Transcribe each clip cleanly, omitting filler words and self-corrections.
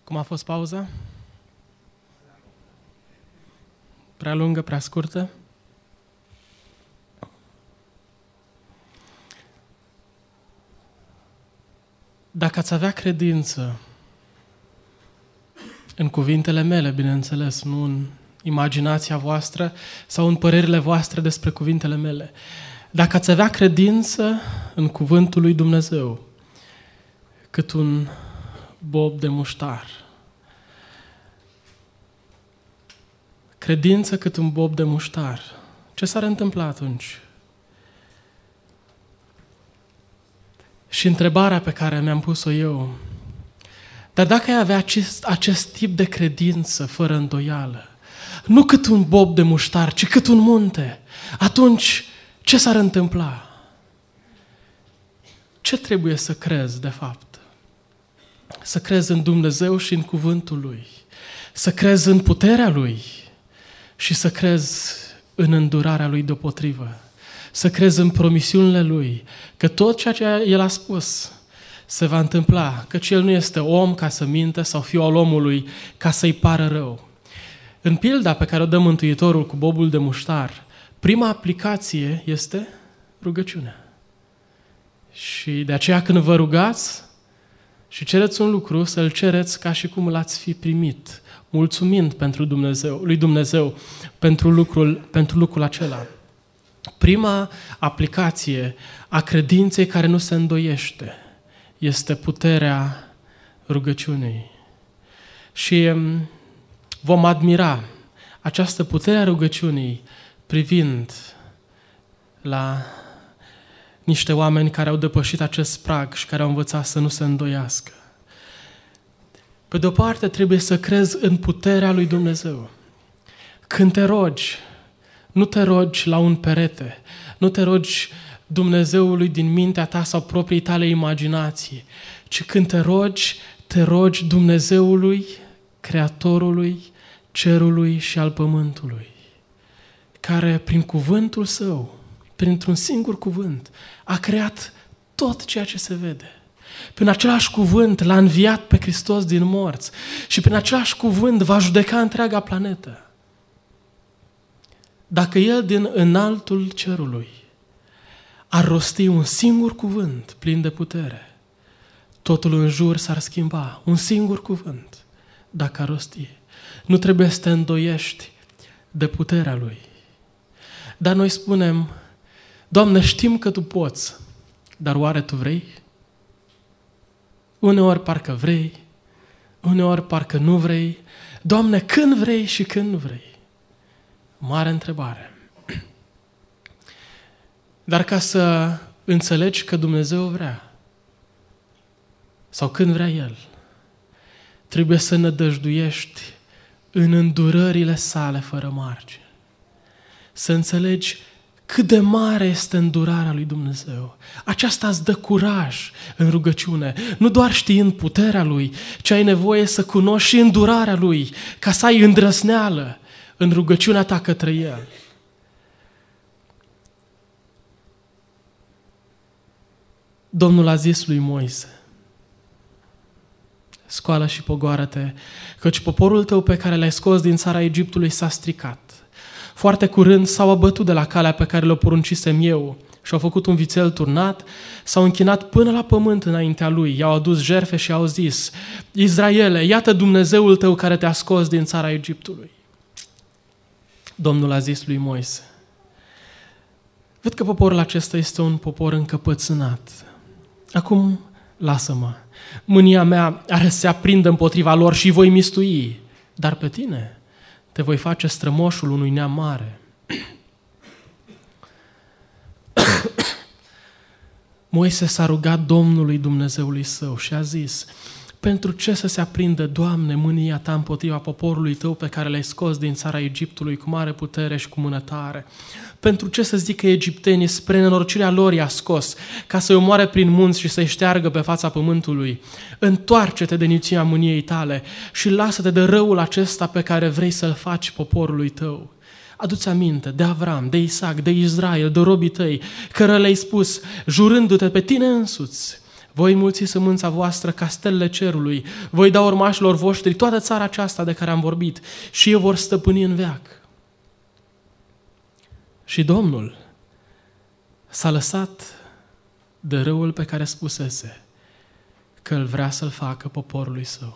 Cum a fost pauza? Prea lungă, prea scurtă? Dacă ați avea credință în cuvintele mele, bineînțeles, nu în imaginația voastră sau în părerile voastre despre cuvintele mele. Dacă ați avea credință în cuvântul lui Dumnezeu, cât un bob de muștar. Credință cât un bob de muștar. Ce s-ar întâmpla atunci? Și întrebarea pe care mi-am pus-o eu, dar dacă ai avea acest tip de credință fără îndoială, nu cât un bob de muștar, ci cât un munte, atunci ce s-ar întâmpla? Ce trebuie să crezi, de fapt? Să crezi în Dumnezeu și în cuvântul Lui. Să crezi în puterea Lui și să crezi în îndurarea Lui deopotrivă. Să crezi în promisiunile Lui, că tot ceea ce El a spus se va întâmpla, căci El nu este om ca să mintă sau fiul al omului ca să-i pară rău. În pilda pe care o dă Mântuitorul cu bobul de muștar, prima aplicație este rugăciunea. Și de aceea când vă rugați și cereți un lucru, să-l cereți ca și cum l-ați fi primit, mulțumind lui Dumnezeu pentru lucrul acela. Prima aplicație a credinței care nu se îndoiește este puterea rugăciunii. Și vom admira această putere a rugăciunii privind la niște oameni care au depășit acest prag și care au învățat să nu se îndoiască. Pe de o parte, trebuie să crezi în puterea lui Dumnezeu. Când te rogi, nu te rogi la un perete, nu te rogi Dumnezeului din mintea ta sau proprii tale imaginații, ci când te rogi Dumnezeului, Creatorului, cerului și al pământului, care prin cuvântul Său, printr-un singur cuvânt, a creat tot ceea ce se vede. Prin același cuvânt l-a înviat pe Hristos din morți și prin același cuvânt va judeca întreaga planetă. Dacă El din înaltul cerului ar rosti un singur cuvânt plin de putere, totul în jur s-ar schimba. Un singur cuvânt, dacă ar rosti. Nu trebuie să te îndoiești de puterea Lui. Dar noi spunem, Doamne, știm că Tu poți, dar oare Tu vrei? Uneori parcă vrei, uneori parcă nu vrei. Doamne, când vrei și când nu vrei? Mare întrebare. Dar ca să înțelegi că Dumnezeu vrea, sau când vrea El, trebuie să nădăjduiești în îndurările Sale fără margine. Să înțelegi cât de mare este îndurarea lui Dumnezeu. Aceasta îți dă curaj în rugăciune. Nu doar știind puterea Lui, ci ai nevoie să cunoști și îndurarea Lui, ca să ai îndrăzneală în rugăciunea ta către El. Domnul a zis lui Moise, scoală și pogoară-te, căci poporul tău pe care l-ai scos din țara Egiptului s-a stricat. Foarte curând s-au abătut de la calea pe care le-o poruncisem eu și au făcut un vițel turnat, s-au închinat până la pământ înaintea lui, i-au adus jertfe și au zis, Israele, iată Dumnezeul tău care te-a scos din țara Egiptului. Domnul a zis lui Moise, văd că poporul acesta este un popor încăpățânat. Acum lasă-mă, mânia mea are să se aprindă împotriva lor și îi voi mistui, dar pe tine te voi face strămoșul unui neam mare. Moise s-a rugat Domnului Dumnezeului său și a zis, pentru ce să se aprindă, Doamne, mânia ta împotriva poporului tău pe care l-ai scos din țara Egiptului cu mare putere și cu mână tare? Pentru ce să zică egiptenii spre nenorocirea lor i-a scos, ca să-i omoare prin munți și să-i șteargă pe fața pământului? Întoarce-te de nițimea mâniei tale și lasă-te de răul acesta pe care vrei să-l faci poporului tău. Adu-ți aminte de Avram, de Isaac, de Israel, de robii tăi, cărora le-ai spus, jurându-te pe tine însuți, Voi mulți sămânța voastră ca stelele cerului. Voi da urmașilor voștri toată țara aceasta de care am vorbit și ei vor stăpâni în veac. Și Domnul s-a lăsat de răul pe care spusese că îl vrea să-l facă poporului său.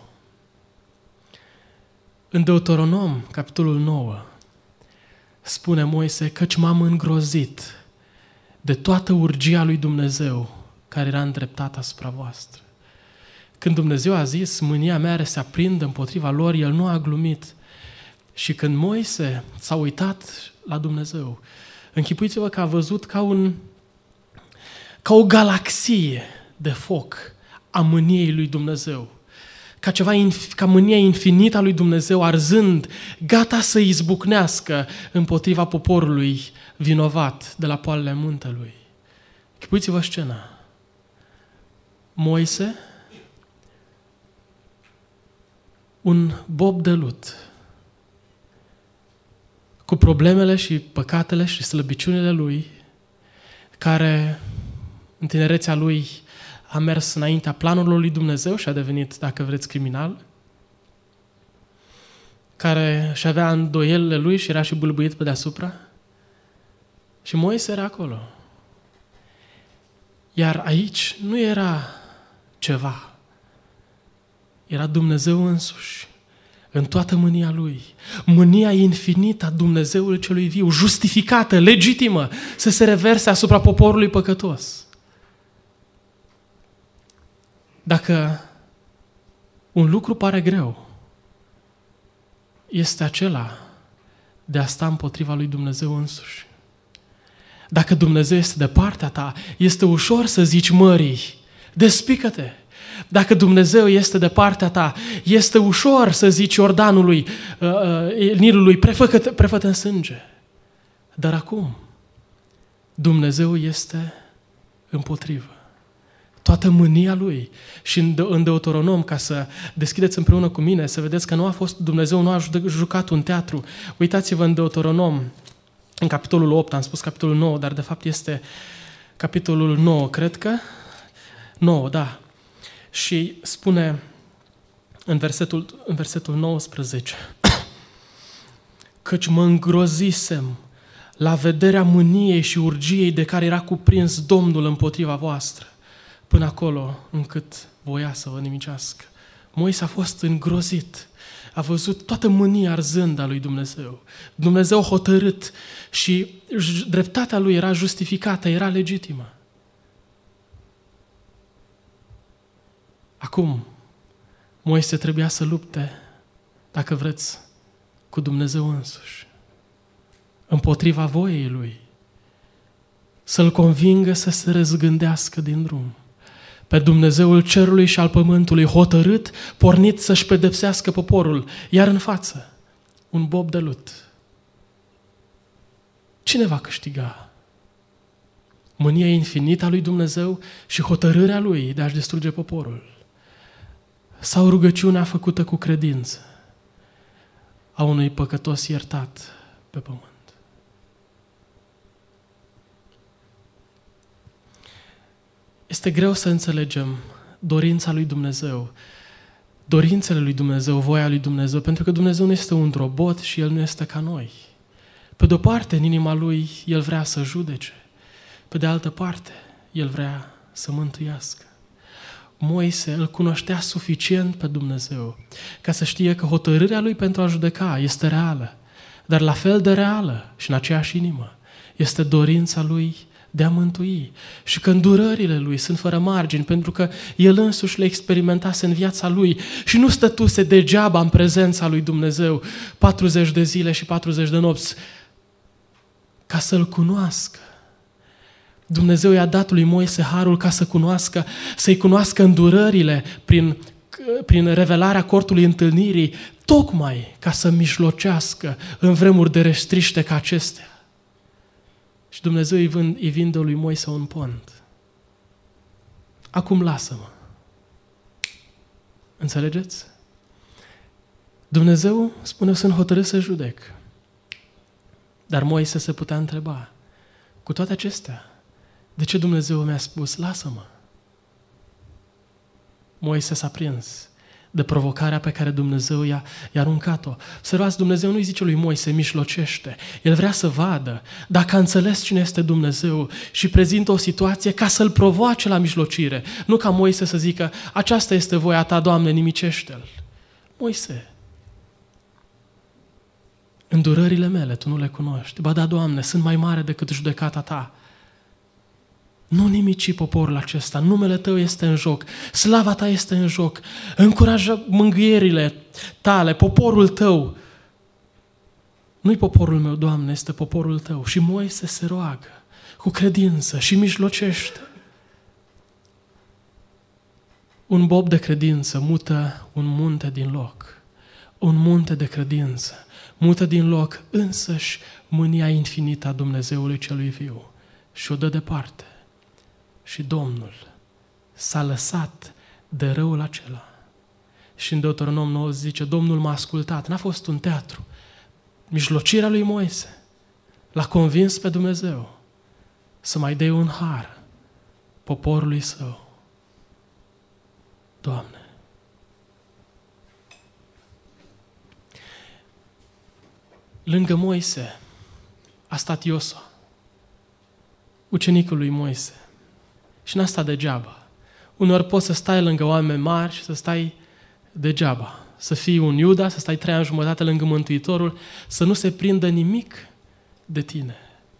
În Deuteronom, capitolul 9, spune Moise, căci m-am îngrozit de toată urgia lui Dumnezeu care era îndreptată asupra voastră. Când Dumnezeu a zis, mânia mea se aprindă împotriva lor, El nu a glumit. Și când Moise s-a uitat la Dumnezeu, închipuiți-vă că a văzut ca o galaxie de foc a mâniei lui Dumnezeu. Ca mânia infinită a lui Dumnezeu arzând, gata să izbucnească împotriva poporului vinovat de la poalele muntelui. Închipuiți-vă scena. Moise, un bob de lut, cu problemele și păcatele și slăbiciunile lui, care în tinerețea lui a mers înaintea planurilor lui Dumnezeu și a devenit, dacă vreți, criminal, care și avea îndoielile lui și era și bâlbâit pe deasupra. Și Moise era acolo. Iar aici nu era ceva. Era Dumnezeu însuși, în toată mânia Lui. Mânia infinită a Dumnezeului celui viu, justificată, legitimă, să se reverse asupra poporului păcătos. Dacă un lucru pare greu, este acela de a sta împotriva lui Dumnezeu însuși. Dacă Dumnezeu este de partea ta, este ușor să zici mării, despică-te. Dacă Dumnezeu este de partea ta, este ușor să zici Iordanului, Nilului, prefă-te în sânge. Dar acum, Dumnezeu este împotrivă. Toată mânia Lui. Și în Deuteronom, ca să deschideți împreună cu mine, să vedeți că Dumnezeu nu a jucat un teatru. Uitați-vă în Deuteronom, în capitolul 8, am spus capitolul 9, dar de fapt este capitolul 9, cred că. 9, da. Și spune în versetul 19, căci mă îngrozisem la vederea mâniei și urgiei de care era cuprins Domnul împotriva voastră, până acolo încât voia să vă nimicească. Moise a fost îngrozit. A văzut toată mânia arzând a lui Dumnezeu. Dumnezeu hotărât și dreptatea lui era justificată, era legitimă. Acum, Moise trebuia să lupte, dacă vreți, cu Dumnezeu însuși, împotriva voiei lui, să-l convingă să se răzgândească din drum. Pe Dumnezeul cerului și al pământului, hotărât, pornit să-și pedepsească poporul, iar în față, un bob de lut. Cine va câștiga? Mânia infinită a lui Dumnezeu și hotărârea lui de a-și distruge poporul? Sau rugăciunea făcută cu credință a unui păcătos iertat pe pământ? Este greu să înțelegem dorința lui Dumnezeu, dorințele lui Dumnezeu, voia lui Dumnezeu, pentru că Dumnezeu nu este un robot și El nu este ca noi. Pe de-o parte, în inima Lui, El vrea să judece. Pe de altă parte, El vrea să mântuiască. Moise îl cunoștea suficient pe Dumnezeu ca să știe că hotărârea Lui pentru a judeca este reală, dar la fel de reală și în aceeași inimă este dorința Lui de a mântui și că îndurările Lui sunt fără margini, pentru că El însuși le experimentase în viața Lui și nu stătuse degeaba în prezența Lui Dumnezeu 40 de zile și 40 de nopți ca să-L cunoască. Dumnezeu i-a dat lui Moise harul ca să-i cunoască îndurările prin revelarea cortului întâlnirii, tocmai ca să mijlocească în vremuri de restriște ca acestea. Și Dumnezeu îi vinde lui Moise un pont. Acum lasă-mă. Înțelegeți? Dumnezeu spune, sunt hotărât să judec. Dar Moise se putea întreba, cu toate acestea, de ce Dumnezeu mi-a spus, lasă-mă? Moise s-a prins de provocarea pe care Dumnezeu i-a aruncat-o. Observați, Dumnezeu nu-i zice lui Moise, mijlocește. El vrea să vadă dacă a înțeles cine este Dumnezeu și prezintă o situație ca să-l provoace la mijlocire. Nu ca Moise să zică, aceasta este voia ta, Doamne, nimicește-l. Moise, îndurările mele tu nu le cunoști. Ba da, Doamne, sunt mai mare decât judecata ta. Nu nimici poporul acesta, numele tău este în joc, slava ta este în joc, încurajă mângâierile tale, poporul tău. Nu-i poporul meu, Doamne, este poporul tău. Și Moise se roagă cu credință și mijlocește. Un bob de credință mută un munte din loc. Un munte de credință mută din loc însăși mânia infinită a Dumnezeului celui viu și o dă departe. Și Domnul s-a lăsat de răul acela. Și în Deuteronom 9 zice, Domnul m-a ascultat. N-a fost un teatru. Mijlocirea lui Moise l-a convins pe Dumnezeu să mai dea un har poporului său. Doamne! Lângă Moise a stat Iosua, ucenicul lui Moise. Și n-a stat degeaba. Uneori poți să stai lângă oameni mari și să stai degeaba. Să fii un Iuda, să stai 3 ani jumătate lângă Mântuitorul, să nu se prindă nimic de tine.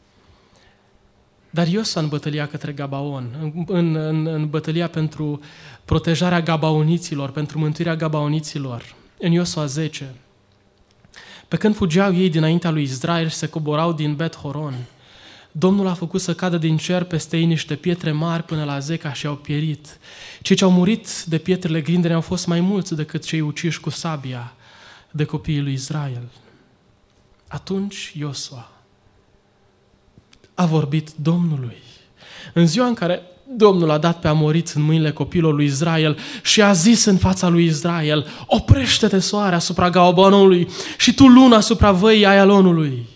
Dar Iosua în bătălia către Gabaon, în bătălia pentru protejarea gabaoniților, pentru mântuirea gabaoniților, în Iosua 10, pe când fugeau ei dinaintea lui Israel și se coborau din Bet-Horon, Domnul a făcut să cadă din cer peste ei niște pietre mari până la Zeca și au pierit. Cei ce au murit de pietrele grindene au fost mai mulți decât cei uciși cu sabia de copiii lui Israel. Atunci Iosua a vorbit Domnului. În ziua în care Domnul a dat pe amoriți în mâinile copiilor lui Israel și a zis în fața lui Israel, oprește-te soare asupra Gabaonului și tu luna asupra văii Aialonului.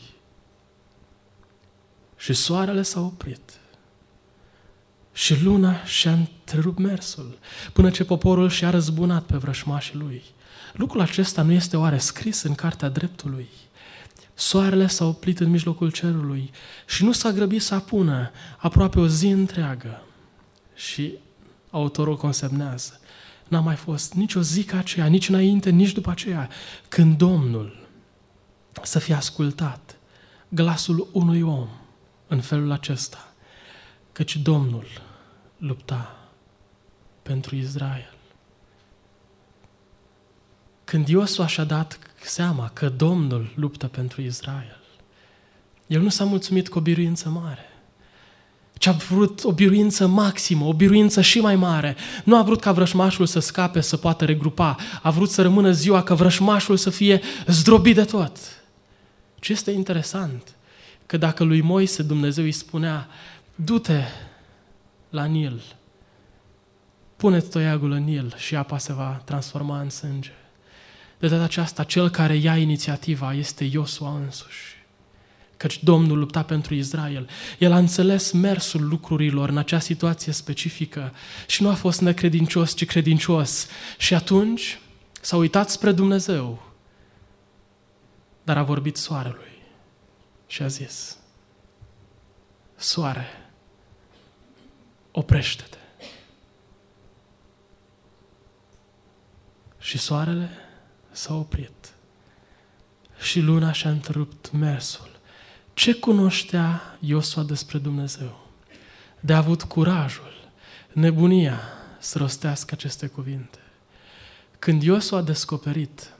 Și soarele s-a oprit. Și luna și-a întrerupt mersul, până ce poporul și-a răzbunat pe vrășmașii lui. Lucrul acesta nu este oare scris în Cartea Dreptului? Soarele s-a oprit în mijlocul cerului și nu s-a grăbit să apună aproape o zi întreagă. Și autorul consemnează, n-a mai fost nici o zi ca aceea, nici înainte, nici după aceea, când Domnul să fie ascultat glasul unui om în felul acesta, căci Domnul lupta pentru Israel. Când Iosua și-a dat seama că Domnul luptă pentru Israel, el nu s-a mulțumit cu o biruință mare, ci a vrut o biruință maximă, o biruință și mai mare. Nu a vrut ca vrășmașul să scape, să poată regrupa. A vrut să rămână ziua ca vrășmașul să fie zdrobit de tot. Ce este interesant, că dacă lui Moise Dumnezeu îi spunea, du-te la Nil, pune-ți toiagul în Nil și apa se va transforma în sânge. De data aceasta, cel care ia inițiativa este Iosua însuși. Căci Domnul lupta pentru Israel. El a înțeles mersul lucrurilor în acea situație specifică și nu a fost necredincios, ci credincios. Și atunci s-a uitat spre Dumnezeu, dar a vorbit soarelui și a zis, soare, oprește-te. Și soarele s-a oprit și luna și-a întrerupt mersul. Ce cunoștea Iosua despre Dumnezeu? De a avut curajul, nebunia să rostească aceste cuvinte. Când Iosua a descoperit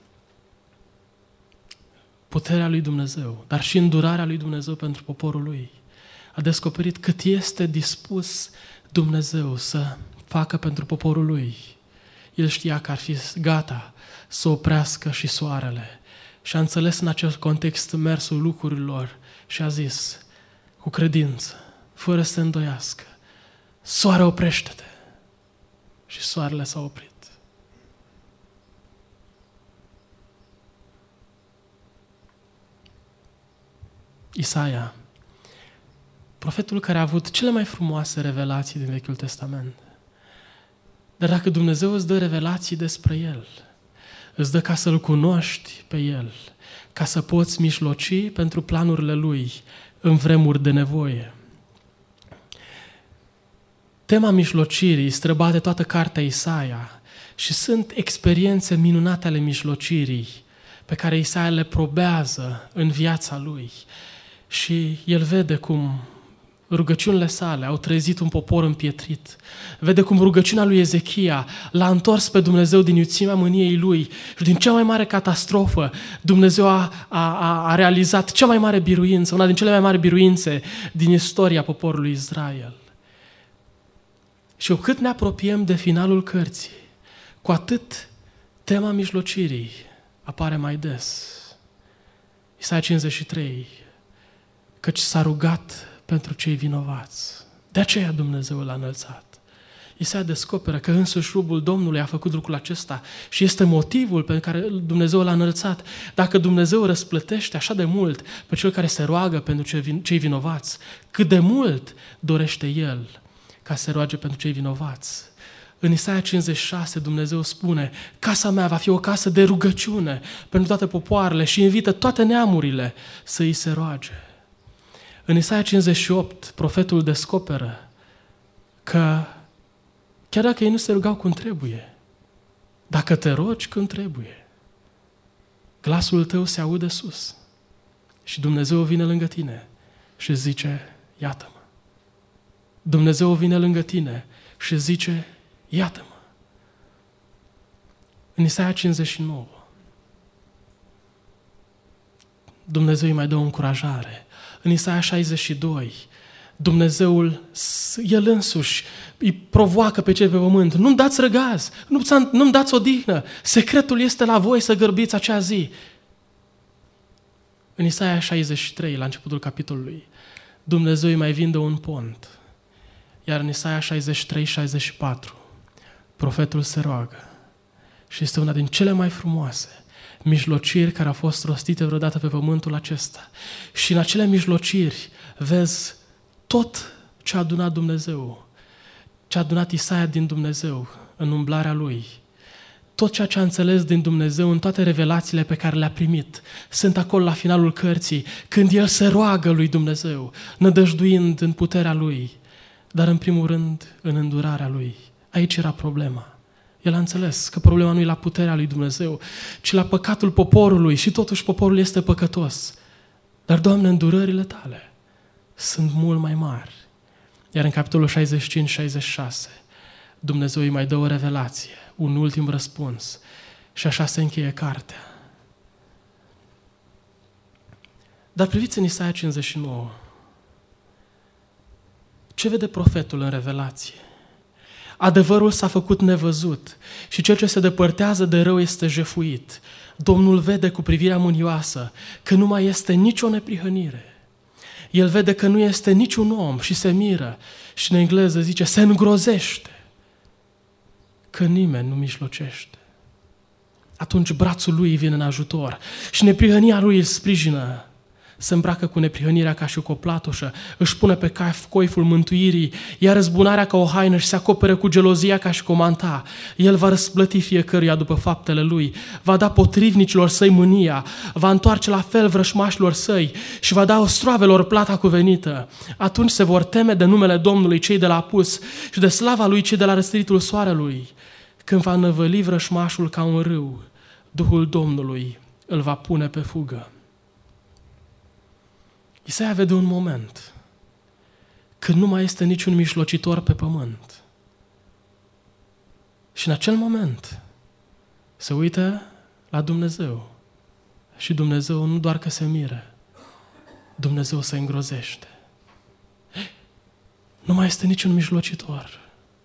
puterea lui Dumnezeu, dar și îndurarea lui Dumnezeu pentru poporul lui, a descoperit cât este dispus Dumnezeu să facă pentru poporul lui. El știa că ar fi gata să oprească și soarele și a înțeles în acest context mersul lucrurilor și a zis cu credință, fără să se îndoiască, soare, oprește-te. Și soarele s-a oprit. Isaia, profetul care a avut cele mai frumoase revelații din Vechiul Testament, Dar dacă Dumnezeu îți dă revelații despre El, îți dă ca să-L cunoști pe El, ca să poți mijloci pentru planurile Lui în vremuri de nevoie. Tema mijlocirii străbate toată cartea Isaia și sunt experiențe minunate ale mijlocirii pe care Isaia le probează în viața lui. Și el vede cum rugăciunile sale au trezit un popor împietrit. Vede cum rugăciunea lui Ezechia l-a întors pe Dumnezeu din iuțimea mâniei lui și din cea mai mare catastrofă Dumnezeu a realizat cea mai mare biruință, una din cele mai mari biruințe din istoria poporului Israel. Și cu cât ne apropiem de finalul cărții, cu atât tema mijlocirii apare mai des. Isaia 53, căci s-a rugat pentru cei vinovați. De aceea Dumnezeu l-a înălțat. Isaia descoperă că însuși rubul Domnului a făcut lucrul acesta și este motivul pentru care Dumnezeu l-a înălțat. Dacă Dumnezeu răsplătește așa de mult pe cel care se roagă pentru cei vinovați, cât de mult dorește El ca să se roage pentru cei vinovați. În Isaia 56 Dumnezeu spune: casa mea va fi o casă de rugăciune pentru toate popoarele și invită toate neamurile să îi se roage. În Isaia 58 profetul descoperă că chiar dacă ei nu se rugau cum trebuie, dacă te rogi când trebuie, glasul tău se aude sus și Dumnezeu vine lângă tine și zice: iată-mă. Dumnezeu vine lângă tine și zice: iată-mă. În Isaia 59 Dumnezeu îi mai dă o încurajare. În Isaia 62 Dumnezeul, El însuși, îi provoacă pe cei pe pământ: nu-mi dați răgaz, nu-mi dați odihnă, secretul este la voi să gărbiți acea zi. În Isaia 63, la începutul capitolului, Dumnezeu îi mai vinde un pont. Iar în Isaia 63-64, profetul se roagă. Și este una din cele mai frumoase mijlociri care au fost rostite vreodată pe pământul acesta. Și în acele mijlociri vezi tot ce a adunat Dumnezeu, ce a adunat Isaia din Dumnezeu în umblarea lui. Tot ceea ce a înțeles din Dumnezeu în toate revelațiile pe care le-a primit sunt acolo la finalul cărții, când el se roagă lui Dumnezeu, nădăjduind în puterea lui, dar în primul rând în îndurarea lui. Aici era problema. El a înțeles că problema nu e la puterea lui Dumnezeu, ci la păcatul poporului și totuși poporul este păcătos. Dar, Doamne, îndurările tale sunt mult mai mari. Iar în capitolul 65-66 Dumnezeu îi mai dă o revelație, un ultim răspuns și așa se încheie cartea. Dar priviți în Isaia 59. Ce vede profetul în revelație? Adevărul s-a făcut nevăzut și cel ce se depărtează de rău este jefuit. Domnul vede cu privirea mânioasă că nu mai este nicio neprihănire. El vede că nu este niciun om și se miră și în engleză zice: se îngrozește că nimeni nu mijlocește. Atunci brațul lui vine în ajutor și neprihănia lui îl sprijină. Se îmbracă cu neprihănirea ca și cu o platoșă, își pune pe cap coiful mântuirii, iar răzbunarea ca o haină și se acoperă cu gelozia ca și cu o manta. El va răsplăti fiecăruia după faptele lui, va da potrivnicilor săi mânia, va întoarce la fel vrășmașilor săi și va da ostroavelor plata cuvenită. Atunci se vor teme de numele Domnului cei de la apus și de slava lui cei de la răsăritul soarelui. Când va năvăli vrășmașul ca un râu, Duhul Domnului îl va pune pe fugă. Isaia vede un moment când nu mai este niciun mijlocitor pe pământ. Și în acel moment se uită la Dumnezeu. Și Dumnezeu nu doar că se miră, Dumnezeu se îngrozește. Nu mai este niciun mijlocitor.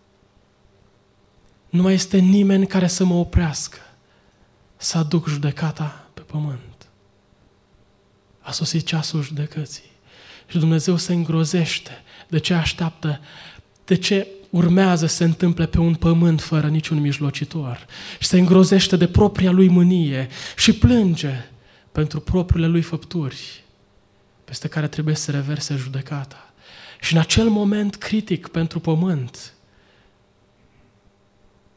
Nu mai este nimeni care să mă oprească să aduc judecata pe pământ. A sosit ceasul judecății. Și Dumnezeu se îngrozește de ce așteaptă, de ce urmează să se întâmple pe un pământ fără niciun mijlocitor. Și se îngrozește de propria lui mânie și plânge pentru propriile lui făpturi peste care trebuie să reverse judecata. Și în acel moment critic pentru pământ,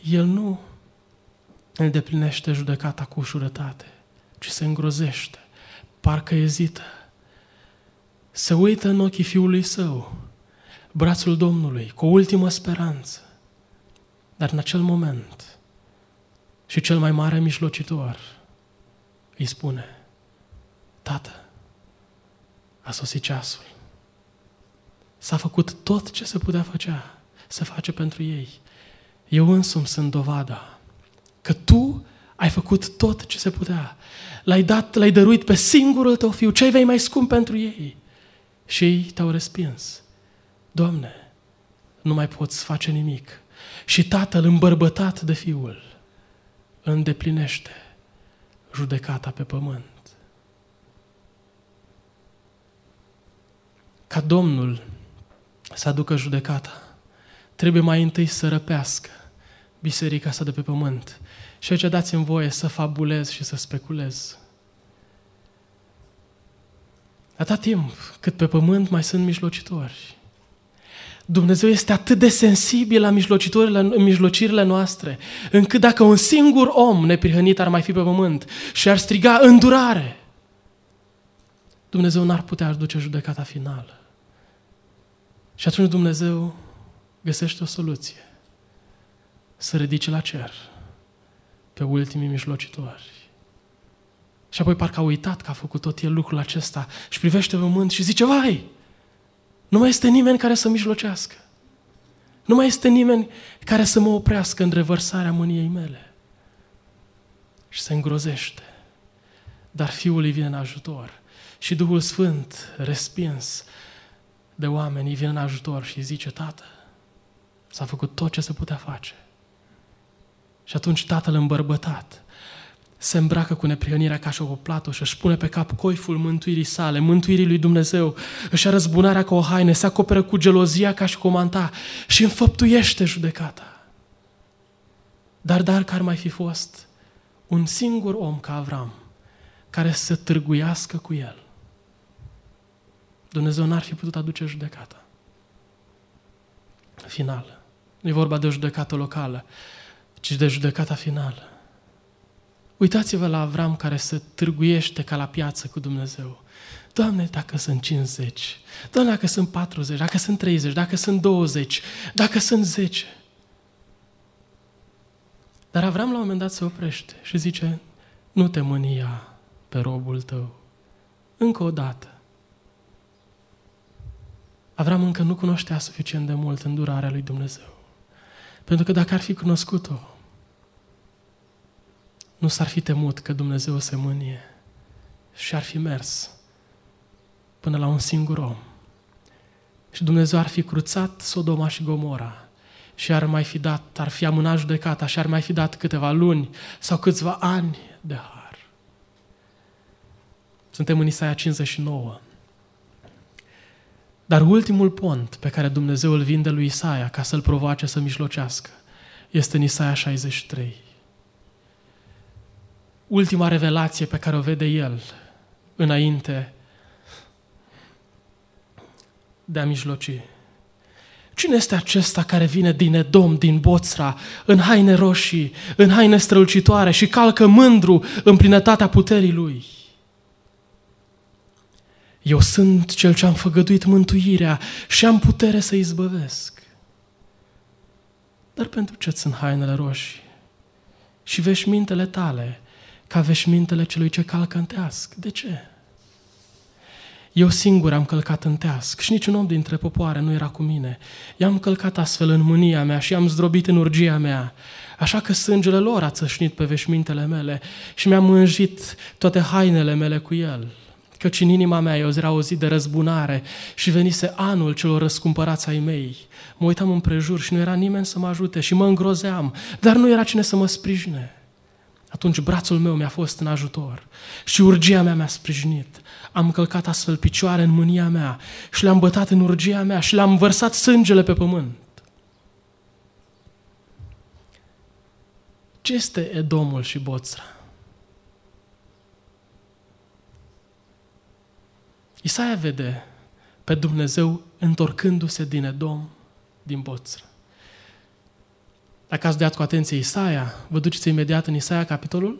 El nu îndeplinește judecata cu ușurătate, ci se îngrozește, parcă ezită. Se uită în ochii Fiului Său, brațul Domnului, cu o ultimă speranță. Dar în acel moment, și cel mai mare mijlocitor îi spune: Tată, a sosit ceasul. S-a făcut tot ce se putea să face pentru ei. Eu însumi sunt dovada că Tu ai făcut tot ce se putea. L-ai dăruit pe singurul Tău Fiu, ce vei mai scump pentru ei. Și ei te-au respins. Doamne, nu mai poți face nimic. Și Tatăl, îmbărbătat de Fiul, îndeplinește judecata pe pământ. Ca Domnul să aducă judecata, trebuie mai întâi să răpească biserica asta de pe pământ. Și aici dați-mi voie să fabulez și să speculez. Atât timp cât pe pământ mai sunt mijlocitori, Dumnezeu este atât de sensibil la mijlocirile noastre, încât dacă un singur om neprihănit ar mai fi pe pământ și ar striga îndurare, Dumnezeu n-ar putea aduce judecata finală. Și atunci Dumnezeu găsește o soluție: să ridice la cer pe ultimii mijlocitori. Și apoi parcă a uitat că a făcut tot el lucrul acesta și privește pământ și zice: vai, nu mai este nimeni care să mijlocească. Nu mai este nimeni care să mă oprească în revărsarea mâniei mele. Și se îngrozește. Dar Fiul îi vine în ajutor. Și Duhul Sfânt, respins de oameni, îi vine în ajutor și îi zice: Tată, s-a făcut tot ce se putea face. Și atunci Tatăl îmbărbătat se îmbracă cu neprihănirea ca și o plată și își pune pe cap coiful mântuirii sale, mântuirii lui Dumnezeu, își ia răzbunarea ca o haină, se acoperă cu gelozia ca și cu o manta și înfăptuiește judecata. Dar dacă ar mai fi fost un singur om ca Avram care să târguiască cu el, Dumnezeu n-ar fi putut aduce judecata finală. Nu e vorba de o judecată locală, ci de judecata finală. Uitați-vă la Avram care se târguiește ca la piață cu Dumnezeu. Doamne, dacă sunt 50, Doamne, dacă sunt 40, dacă sunt 30, dacă sunt 20, dacă sunt 10. Dar Avram la un moment dat se oprește și zice: nu te mânia pe robul tău. Încă o dată. Avram încă nu cunoștea suficient de mult îndurarea lui Dumnezeu. Pentru că dacă ar fi cunoscut-o, nu s-ar fi temut că Dumnezeu se mânie și ar fi mers până la un singur om. Și Dumnezeu ar fi cruțat Sodoma și Gomora și ar fi amânat judecata și ar mai fi dat câteva luni sau câțiva ani de har. Suntem în Isaia 59. Dar ultimul pont pe care Dumnezeu îl vinde lui Isaia ca să-l provoace să mijlocească este în Isaia 63. Ultima revelație pe care o vede el înainte de a mijloci. Cine este acesta care vine din Edom, din Boțra, în haine roșii, în haine strălucitoare și calcă mândru în plinătatea puterii lui? Eu sunt cel ce am făgăduit mântuirea și am putere să izbăvesc. Dar pentru ce sunt hainele roșii și veșmintele tale ca veșmintele celui ce calcă în teasc? De ce? Eu singur am călcat în teasc și niciun om dintre popoare nu era cu mine. I-am călcat astfel în mânia mea și i-am zdrobit în urgia mea. Așa că sângele lor a țășnit pe veșmintele mele și mi-am mânjit toate hainele mele cu el. Căci în inima mea era o zi de răzbunare și venise anul celor răscumpărați ai mei. Mă uitam împrejur și nu era nimeni să mă ajute și mă îngrozeam, dar nu era cine să mă sprijine. Atunci brațul meu mi-a fost în ajutor și urgia mea mi-a sprijinit. Am călcat astfel picioare în mânia mea și le-am bătat în urgia mea și le-am vărsat sângele pe pământ. Ce este Edomul și Boțra? Isaia vede pe Dumnezeu întorcându-se din Edom, din Boțra. Dacă ați studiat cu atenție Isaia, vă duceți imediat în Isaia, capitolul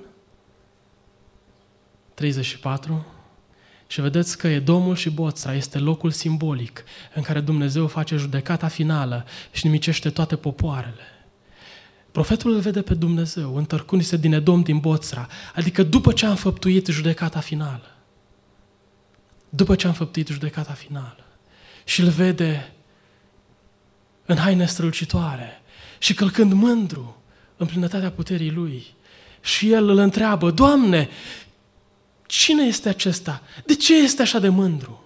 34, și vedeți că Edomul și Boțra este locul simbolic în care Dumnezeu face judecata finală și nimicește toate popoarele. Profetul îl vede pe Dumnezeu întărcându-se din Edom, din Boțra, adică după ce a înfăptuit judecata finală. După ce a înfăptuit judecata finală. Și îl vede în haine strălucitoare și călcând mândru în plinătatea puterii lui. Și el îl întreabă: Doamne, cine este acesta? De ce este așa de mândru?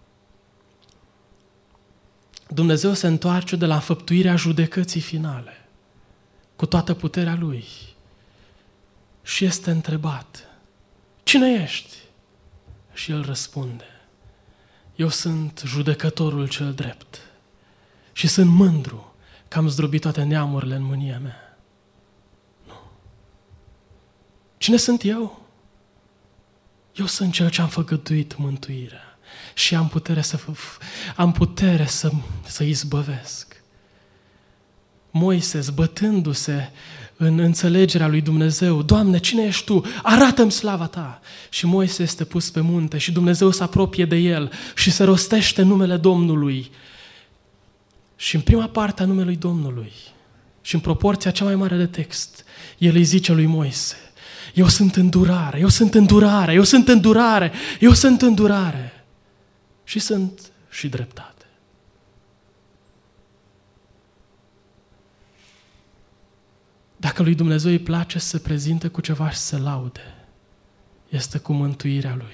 Dumnezeu se întoarce de la înfăptuirea judecății finale cu toată puterea lui și este întrebat: cine ești? Și el răspunde: eu sunt judecătorul cel drept și sunt mândru că am zdrobit toate neamurile în mânia mea. Nu. Cine sunt eu? Eu sunt cel ce am făgăduit mântuirea și am putere să izbăvesc. Moise, zbătându-se în înțelegerea lui Dumnezeu: Doamne, cine ești Tu? Arată-mi slava Ta! Și Moise este pus pe munte și Dumnezeu se apropie de el și se rostește numele Domnului. Și în prima parte a numelui Domnului și în proporția cea mai mare de text, el îi zice lui Moise: eu sunt îndurare, eu sunt îndurare, eu sunt îndurare, eu sunt îndurare. Și sunt și dreptate. Dacă lui Dumnezeu îi place să se prezinte cu ceva și să se laude, este cu mântuirea lui.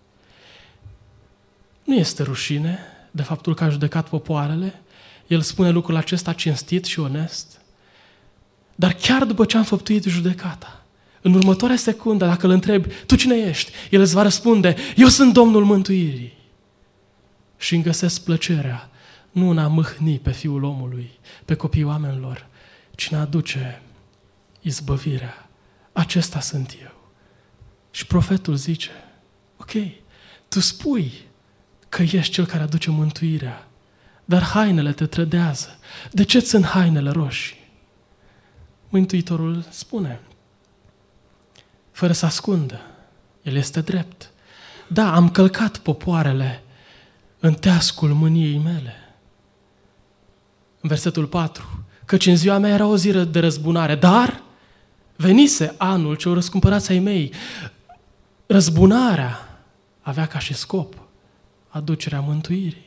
Nu este rușine de faptul că a judecat popoarele. El spune lucrul acesta cinstit și onest. Dar chiar după ce am făptuit judecata, în următoarea secundă, dacă îl întrebi: tu cine ești? El îți va răspunde: eu sunt Domnul mântuirii. Și îmi găsesc plăcerea nu în a mâhni pe Fiul omului, pe copiii oamenilor, ci în a aduce izbăvirea. Acesta sunt eu. Și profetul zice: ok, tu spui că ești cel care aduce mântuirea, dar hainele te trădează. De ce sunt hainele roșii? Mântuitorul spune, fără să ascundă: el este drept. Da, am călcat popoarele în teascul mâniei mele. În versetul 4, căci în ziua mea era o zi de răzbunare, dar venise anul ce o răscumpărați ai mei. Răzbunarea avea ca și scop aducerea mântuirii.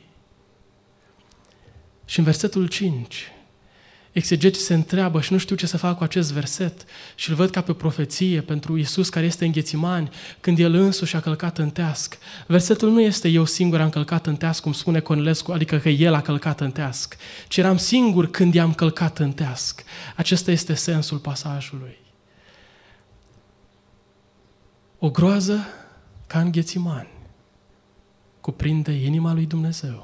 Și în versetul 5, exegeții se întreabă și nu știu ce să fac cu acest verset și îl văd ca pe o profeție pentru Iisus care este în Ghețimani, când El însuși a călcat în teasc. Versetul nu este eu singur am călcat în teasc, cum spune Cornilescu, adică că El a călcat în teasc, ci eram singur când i-am călcat în teasc. Acesta este sensul pasajului. O groază ca în Ghețimani cuprinde inima lui Dumnezeu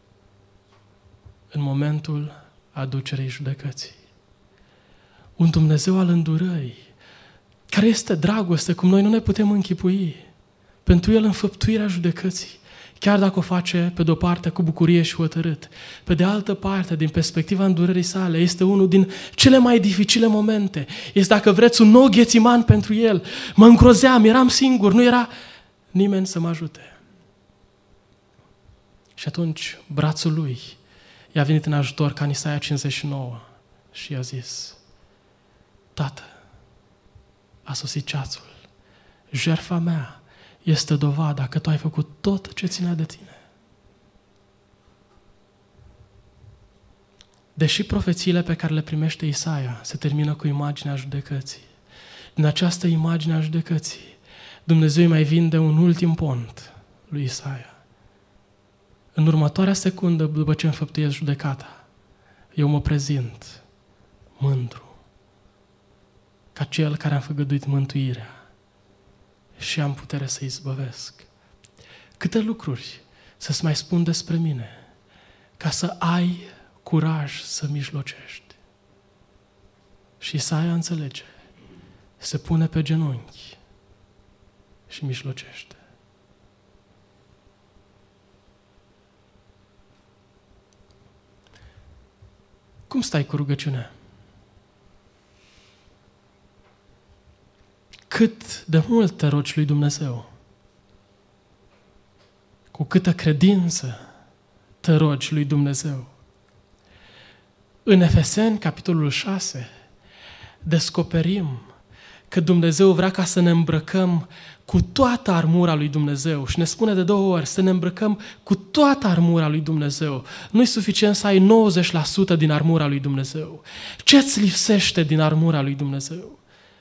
în momentul aducerei judecății. Un Dumnezeu al îndurării, care este dragoste, cum noi nu ne putem închipui. Pentru El înfăptuirea judecății, chiar dacă o face pe de-o parte cu bucurie și hotărât, pe de altă parte, din perspectiva îndurării sale, este unul din cele mai dificile momente. Este, dacă vreți, un nou Ghețiman pentru El. Mă îngrozeam, eram singur, nu era nimeni să mă ajute. Și atunci brațul Lui i-a venit în ajutor, ca în Isaia 59, și i-a zis: Tată, a sosit ceasul. Jertfa mea este dovada că Tu ai făcut tot ce ținea de Tine. Deși profețiile pe care le primește Isaia se termină cu imaginea judecății, din această imagine a judecății, Dumnezeu îi mai vinde un ultim pont lui Isaia. În următoarea secundă, după ce înfăptuiesc judecata, eu mă prezint mândru ca cel care am făgăduit mântuirea și am putere să izbăvesc. Câte lucruri să-ți mai spun despre mine ca să ai curaj să mijlocești. Și Isaia înțelege, se pune pe genunchi și mijlocește. Cum stai cu rugăciunea? cât de mult te rogi lui Dumnezeu, cu câtă credință te rogi lui Dumnezeu. În Efeseni, capitolul 6, descoperim că Dumnezeu vrea ca să ne îmbrăcăm cu toată armura lui Dumnezeu. Și ne spune de 2 ori să ne îmbrăcăm cu toată armura lui Dumnezeu. Nu-i suficient să ai 90% din armura lui Dumnezeu. Ce-ți lipsește din armura lui Dumnezeu?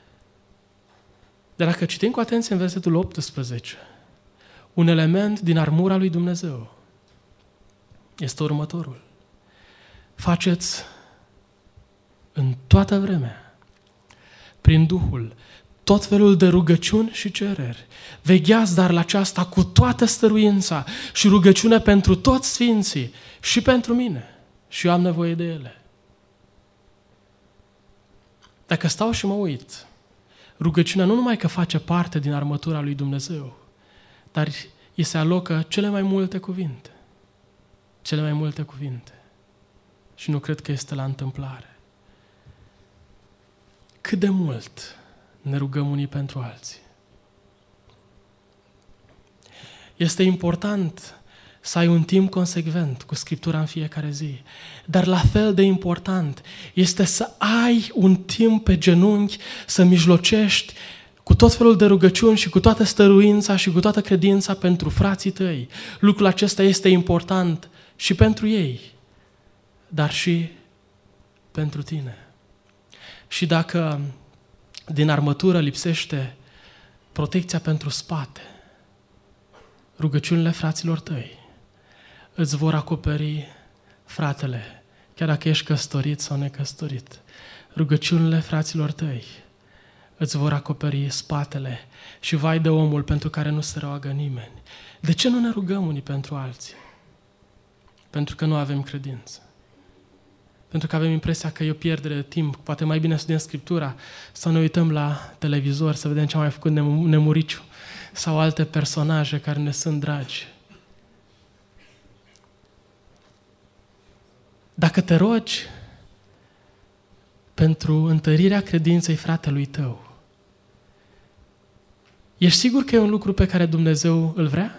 Dar dacă citim cu atenție în versetul 18, un element din armura lui Dumnezeu este următorul. Faceți în toată vremea, prin Duhul, tot felul de rugăciuni și cereri. Vegheați dar la aceasta cu toată stăruința și rugăciune pentru toți sfinții și pentru mine. Și eu am nevoie de ele. Dacă stau și mă uit, rugăciunea nu numai că face parte din armătura lui Dumnezeu, dar îi se alocă cele mai multe cuvinte. Cele mai multe cuvinte. Și nu cred că este la întâmplare. Cât de mult ne rugăm unii pentru alții. Este important să ai un timp consecvent cu Scriptura în fiecare zi. Dar la fel de important este să ai un timp pe genunchi, să mijlocești cu tot felul de rugăciuni și cu toată stăruința și cu toată credința pentru frații tăi. Lucrul acesta este important și pentru ei, dar și pentru tine. Și dacă din armătură lipsește protecția pentru spate, rugăciunile fraților tăi îți vor acoperi fratele, chiar dacă ești căsătorit sau necăsătorit. Rugăciunile fraților tăi îți vor acoperi spatele și vai de omul pentru care nu se roagă nimeni. De ce nu ne rugăm unii pentru alții? Pentru că nu avem credință. Pentru că avem impresia că e o pierdere de timp. Poate mai bine studiem Scriptura sau ne uităm la televizor să vedem ce a mai făcut Nemuriciu sau alte personaje care ne sunt dragi. Dacă te rogi pentru întărirea credinței fratelui tău, ești sigur că e un lucru pe care Dumnezeu îl vrea?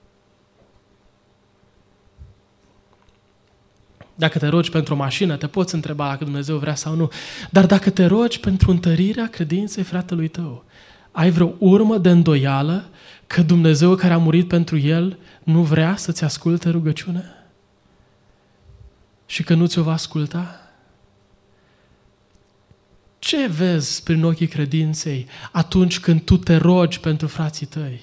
Dacă te rogi pentru o mașină, te poți întreba dacă Dumnezeu vrea sau nu. Dar dacă te rogi pentru întărirea credinței fratelui tău, ai vreo urmă de îndoială că Dumnezeu care a murit pentru el nu vrea să-ți asculte rugăciunea? Și că nu ți-o va asculta? Ce vezi prin ochii credinței atunci când tu te rogi pentru frații tăi?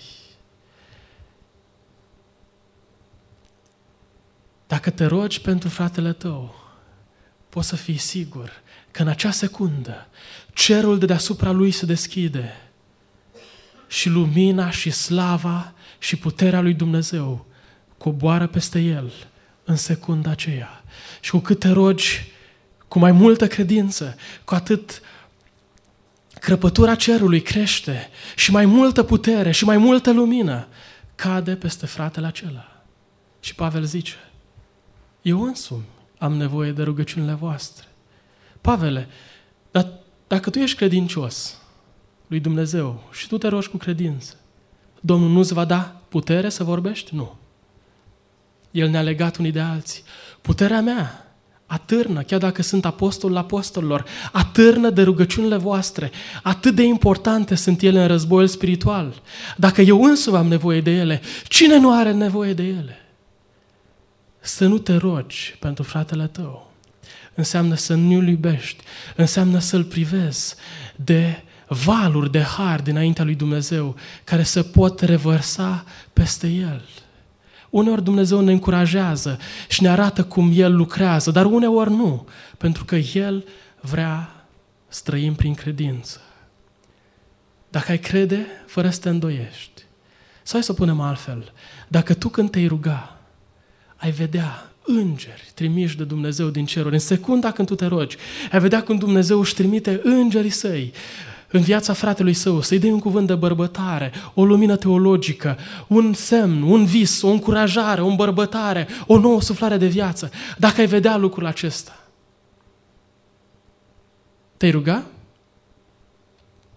Dacă te rogi pentru fratele tău, poți să fii sigur că în acea secundă cerul de deasupra lui se deschide și lumina și slava și puterea lui Dumnezeu coboară peste el în secunda aceea. Și cu cât te rogi cu mai multă credință, cu atât crăpătura cerului crește și mai multă putere și mai multă lumină cade peste fratele acela. Și Pavel zice, eu însumi am nevoie de rugăciunile voastre. Pavele, dar dacă tu ești credincios lui Dumnezeu și tu te rogi cu credință, Domnul nu-ți va da putere să vorbești? Nu. El ne-a legat unii de alții. Puterea mea atârnă, chiar dacă sunt apostolul apostolilor, atârnă de rugăciunile voastre. Atât de importante sunt ele în războiul spiritual. Dacă eu însumi am nevoie de ele, cine nu are nevoie de ele? Să nu te rogi pentru fratele tău înseamnă să nu-l iubești, înseamnă să-l privezi de valuri de har dinaintea lui Dumnezeu care se pot revărsa peste el. Uneori Dumnezeu ne încurajează și ne arată cum El lucrează, dar uneori nu, pentru că El vrea să trăim prin credință. Dacă ai crede, fără să te îndoiești. Sau hai să o punem altfel. Dacă tu când te-ai ruga, ai vedea îngeri trimiși de Dumnezeu din ceruri, în secunda când tu te rogi, ai vedea când Dumnezeu își trimite îngerii săi în viața fratelui său, să-i dai un cuvânt de bărbătare, o lumină teologică, un semn, un vis, o încurajare, o îmbărbătare, o nouă suflare de viață. Dacă ai vedea lucrul acesta, te-ai ruga?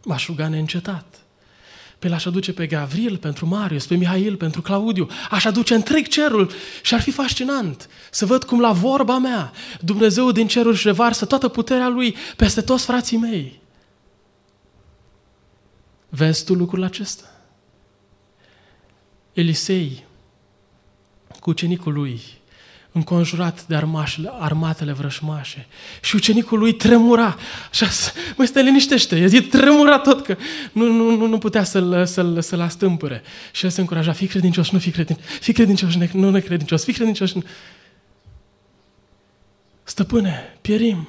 M-aș ruga neîncetat. Pe l-aș aduce pe Gavril pentru Marius, pe Mihail pentru Claudiu. Aș aduce întreg cerul și ar fi fascinant să văd cum la vorba mea Dumnezeu din cerul își revarsă toată puterea Lui peste toți frații mei. Vezi tu lucrul acesta? Elisei, cu ucenicul lui, înconjurat de armatele vrășmașe. Și ucenicul lui tremura. Așa, măi, stai, liniștește. E tremura tot, că nu putea să-l astâmpăre. Și el se încuraja, fii credincios, nu fii credincios. Fii credincios, nu necredincios. Fii credincios. Stăpâne, pierim.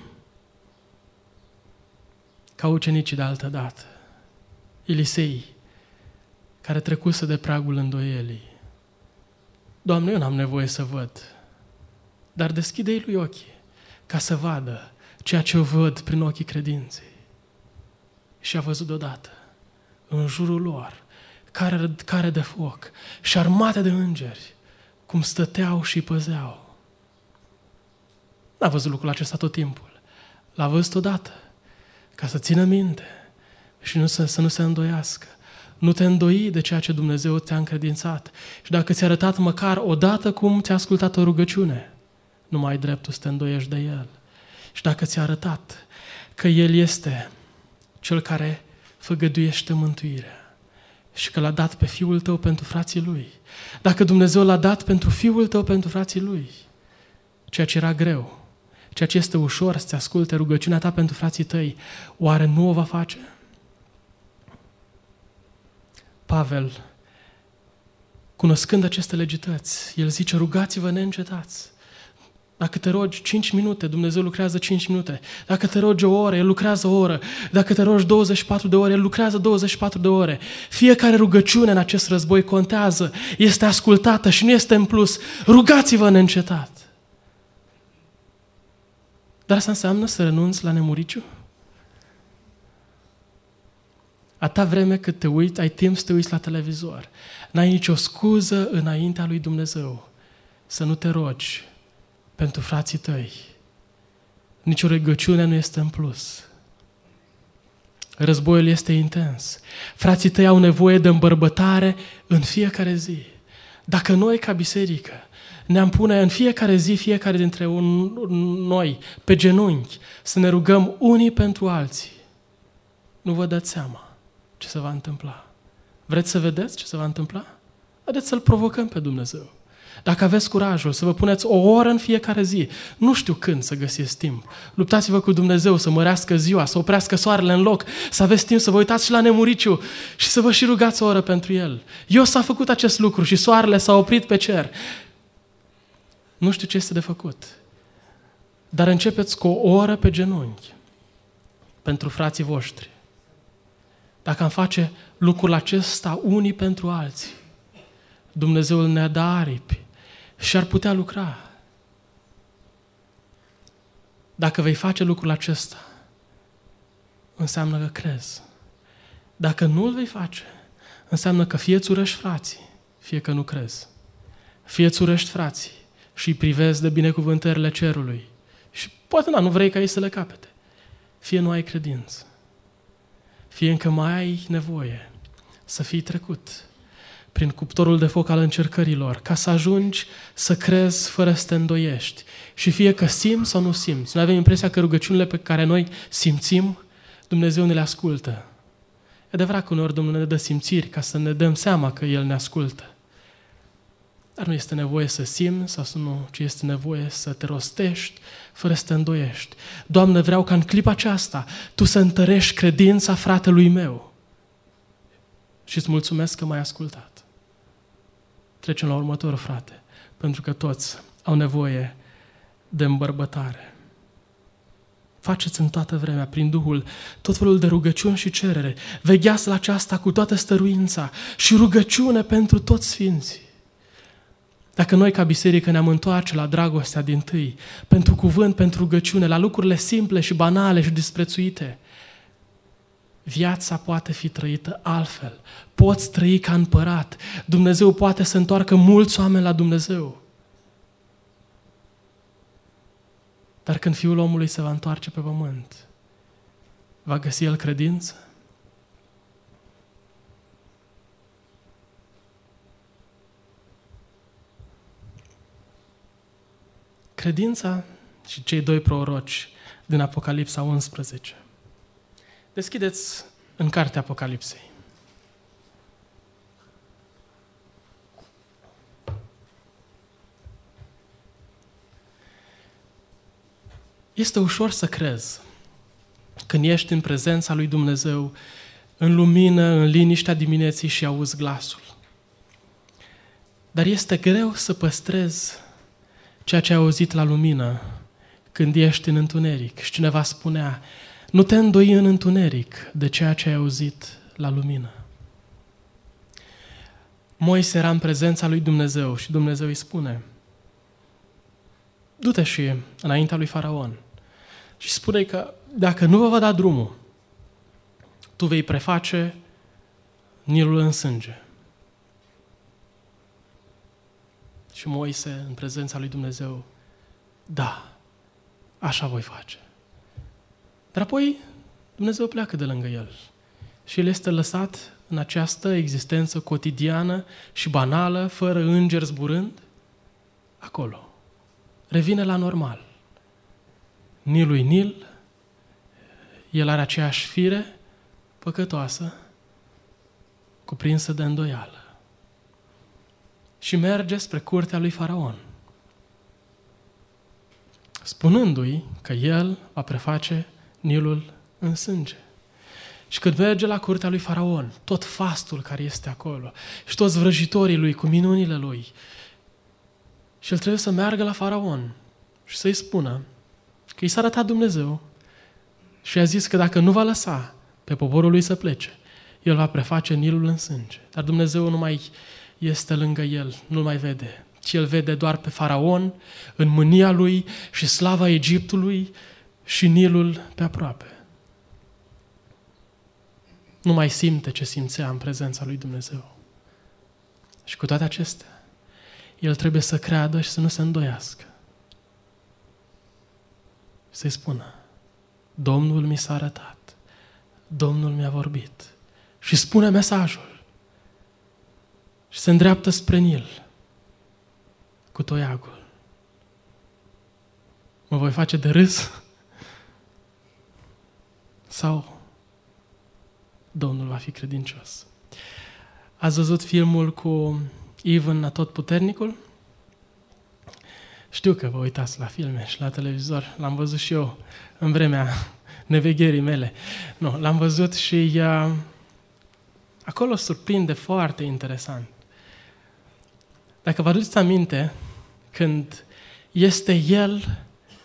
Ca ucenicii de altă dată. Elisei, care trecuse de pragul îndoielii. Doamne, eu n-am nevoie să văd, dar deschide-i lui ochii ca să vadă ceea ce o văd prin ochii credinței. Și a văzut deodată în jurul lor care de foc și armate de îngeri cum stăteau și păzeau. N-a văzut lucrul acesta tot timpul. L-a văzut odată ca să țină minte și să nu se îndoiască. Nu te îndoi de ceea ce Dumnezeu ți-a încredințat. Și dacă ți-a arătat măcar odată cum ți-a ascultat o rugăciune, nu mai ai dreptul să te îndoiești de El. Și dacă ți-a arătat că El este Cel care făgăduiește mântuirea și că L-a dat pe Fiul tău pentru frații Lui, dacă Dumnezeu L-a dat pentru Fiul tău pentru frații Lui, ceea ce era greu, ceea ce este ușor să-ți asculte rugăciunea ta pentru frații tăi, oare nu o va face? Pavel, cunoscând aceste legități, el zice, rugați-vă neîncetați. Dacă te rogi 5 minute, Dumnezeu lucrează 5 minute. Dacă te rogi o oră, El lucrează o oră. Dacă te rogi 24 de ore, El lucrează 24 de ore. Fiecare rugăciune în acest război contează, este ascultată și nu este în plus. Rugați-vă neîncetat. Dar asta înseamnă să renunți la nemuriciu? Atâta vreme cât te uiți, ai timp să te uiți la televizor. N-ai nicio scuză înaintea lui Dumnezeu să nu te rogi pentru frații tăi. Nici o rugăciune nu este în plus. Războiul este intens. Frații tăi au nevoie de îmbărbătare în fiecare zi. Dacă noi, ca biserică, ne-am pune în fiecare zi, fiecare dintre noi, pe genunchi, să ne rugăm unii pentru alții, nu vă dați seama ce se va întâmpla. Vreți să vedeți ce se va întâmpla? Haideți să-L provocăm pe Dumnezeu. Dacă aveți curajul să vă puneți o oră în fiecare zi, nu știu când să găsiți timp. Luptați-vă cu Dumnezeu să mărească ziua, să oprească soarele în loc, să aveți timp să vă uitați și la nemuriciu și să vă și rugați o oră pentru el. Eu s-a făcut acest lucru și soarele s-a oprit pe cer. Nu știu ce este de făcut. Dar începeți cu o oră pe genunchi pentru frații voștri. Dacă am face lucrul acesta unii pentru alții, Dumnezeu ne-a dat aripi și ar putea lucra. Dacă vei face lucrul acesta, înseamnă că crezi. Dacă nu îl vei face, înseamnă că fie îți urăști frații, fie că nu crezi. Fie îți urăști frații și îi privezi de binecuvântările cerului și poate nu vrei ca ei să le capete. Fie nu ai credință. Fie încă mai ai nevoie să fii trecut prin cuptorul de foc al încercărilor, ca să ajungi să crezi fără să te îndoiești. Și fie că simți sau nu simți. Noi avem impresia că rugăciunile pe care noi simțim, Dumnezeu ne le ascultă. E adevărat că uneori Dumnezeu ne dă simțiri ca să ne dăm seama că El ne ascultă. Dar nu este nevoie să simți sau să nu, ci este nevoie să te rostești fără să te îndoiești. Doamne, vreau ca în clipa aceasta Tu să întărești credința fratelui meu. Și îți mulțumesc că m-ai ascultat. Trecem la următorul, frate, pentru că toți au nevoie de îmbărbătare. Faceți în toată vremea, prin Duhul, tot felul de rugăciuni și cerere. Vegheați la aceasta cu toată stăruința și rugăciune pentru toți sfinții. Dacă noi ca biserică ne-am întoarce la dragostea dintâi, pentru cuvânt, pentru rugăciune, la lucrurile simple și banale și disprețuite, viața poate fi trăită altfel. Poți trăi ca împărat. Dumnezeu poate să întoarcă mulți oameni la Dumnezeu. Dar când Fiul omului se va întoarce pe pământ, va găsi El credință? credința și cei doi proroci din Apocalipsa 11. Deschideți în cartea Apocalipsei. Este ușor să crezi când ești în prezența lui Dumnezeu, în lumină, în liniștea dimineții și auzi glasul. Dar este greu să păstrezi ceea ce ai auzit la lumină când ești în întuneric. Și cineva spunea, nu te îndoi în întuneric de ceea ce ai auzit la lumină. Moise era în prezența lui Dumnezeu și Dumnezeu îi spune, du-te și înaintea lui Faraon și spune că dacă nu vă va da drumul, tu vei preface Nilul în sânge. Și Moise, în prezența lui Dumnezeu, da, așa voi face. Dar apoi Dumnezeu pleacă de lângă el și el este lăsat în această existență cotidiană și banală, fără îngeri zburând, acolo. Revine la normal. Nilul-i Nil, el are aceeași fire păcătoasă, cuprinsă de îndoială. Și merge spre curtea lui Faraon, spunându-i că el va preface Nilul în sânge. Și când merge la curtea lui Faraon, tot fastul care este acolo și toți vrăjitorii lui cu minunile lui, și el trebuie să meargă la Faraon și să-i spună că i s-a arătat Dumnezeu și a zis că dacă nu va lăsa pe poporul lui să plece, el va preface Nilul în sânge. Dar Dumnezeu nu mai este lângă el, nu mai vede, ci el vede doar pe Faraon în mânia lui și slava Egiptului și Nilul pe aproape. Nu mai simte ce simțea în prezența lui Dumnezeu. Și cu toate acestea, el trebuie să creadă și să nu se îndoiască. Să-i spună, Domnul mi s-a arătat, Domnul mi-a vorbit și spune mesajul și se îndreaptă spre Nil cu toiagul. Mă voi face de râs? Sau Domnul va fi credincios? Ați văzut filmul cu Ivan Atotputernicul? Știu că vă uitați la filme și la televizor. L-am văzut și eu în vremea nevegherii mele. Nu, l-am văzut și acolo surprinde foarte interesant. Dacă vă aduceți aminte, când este el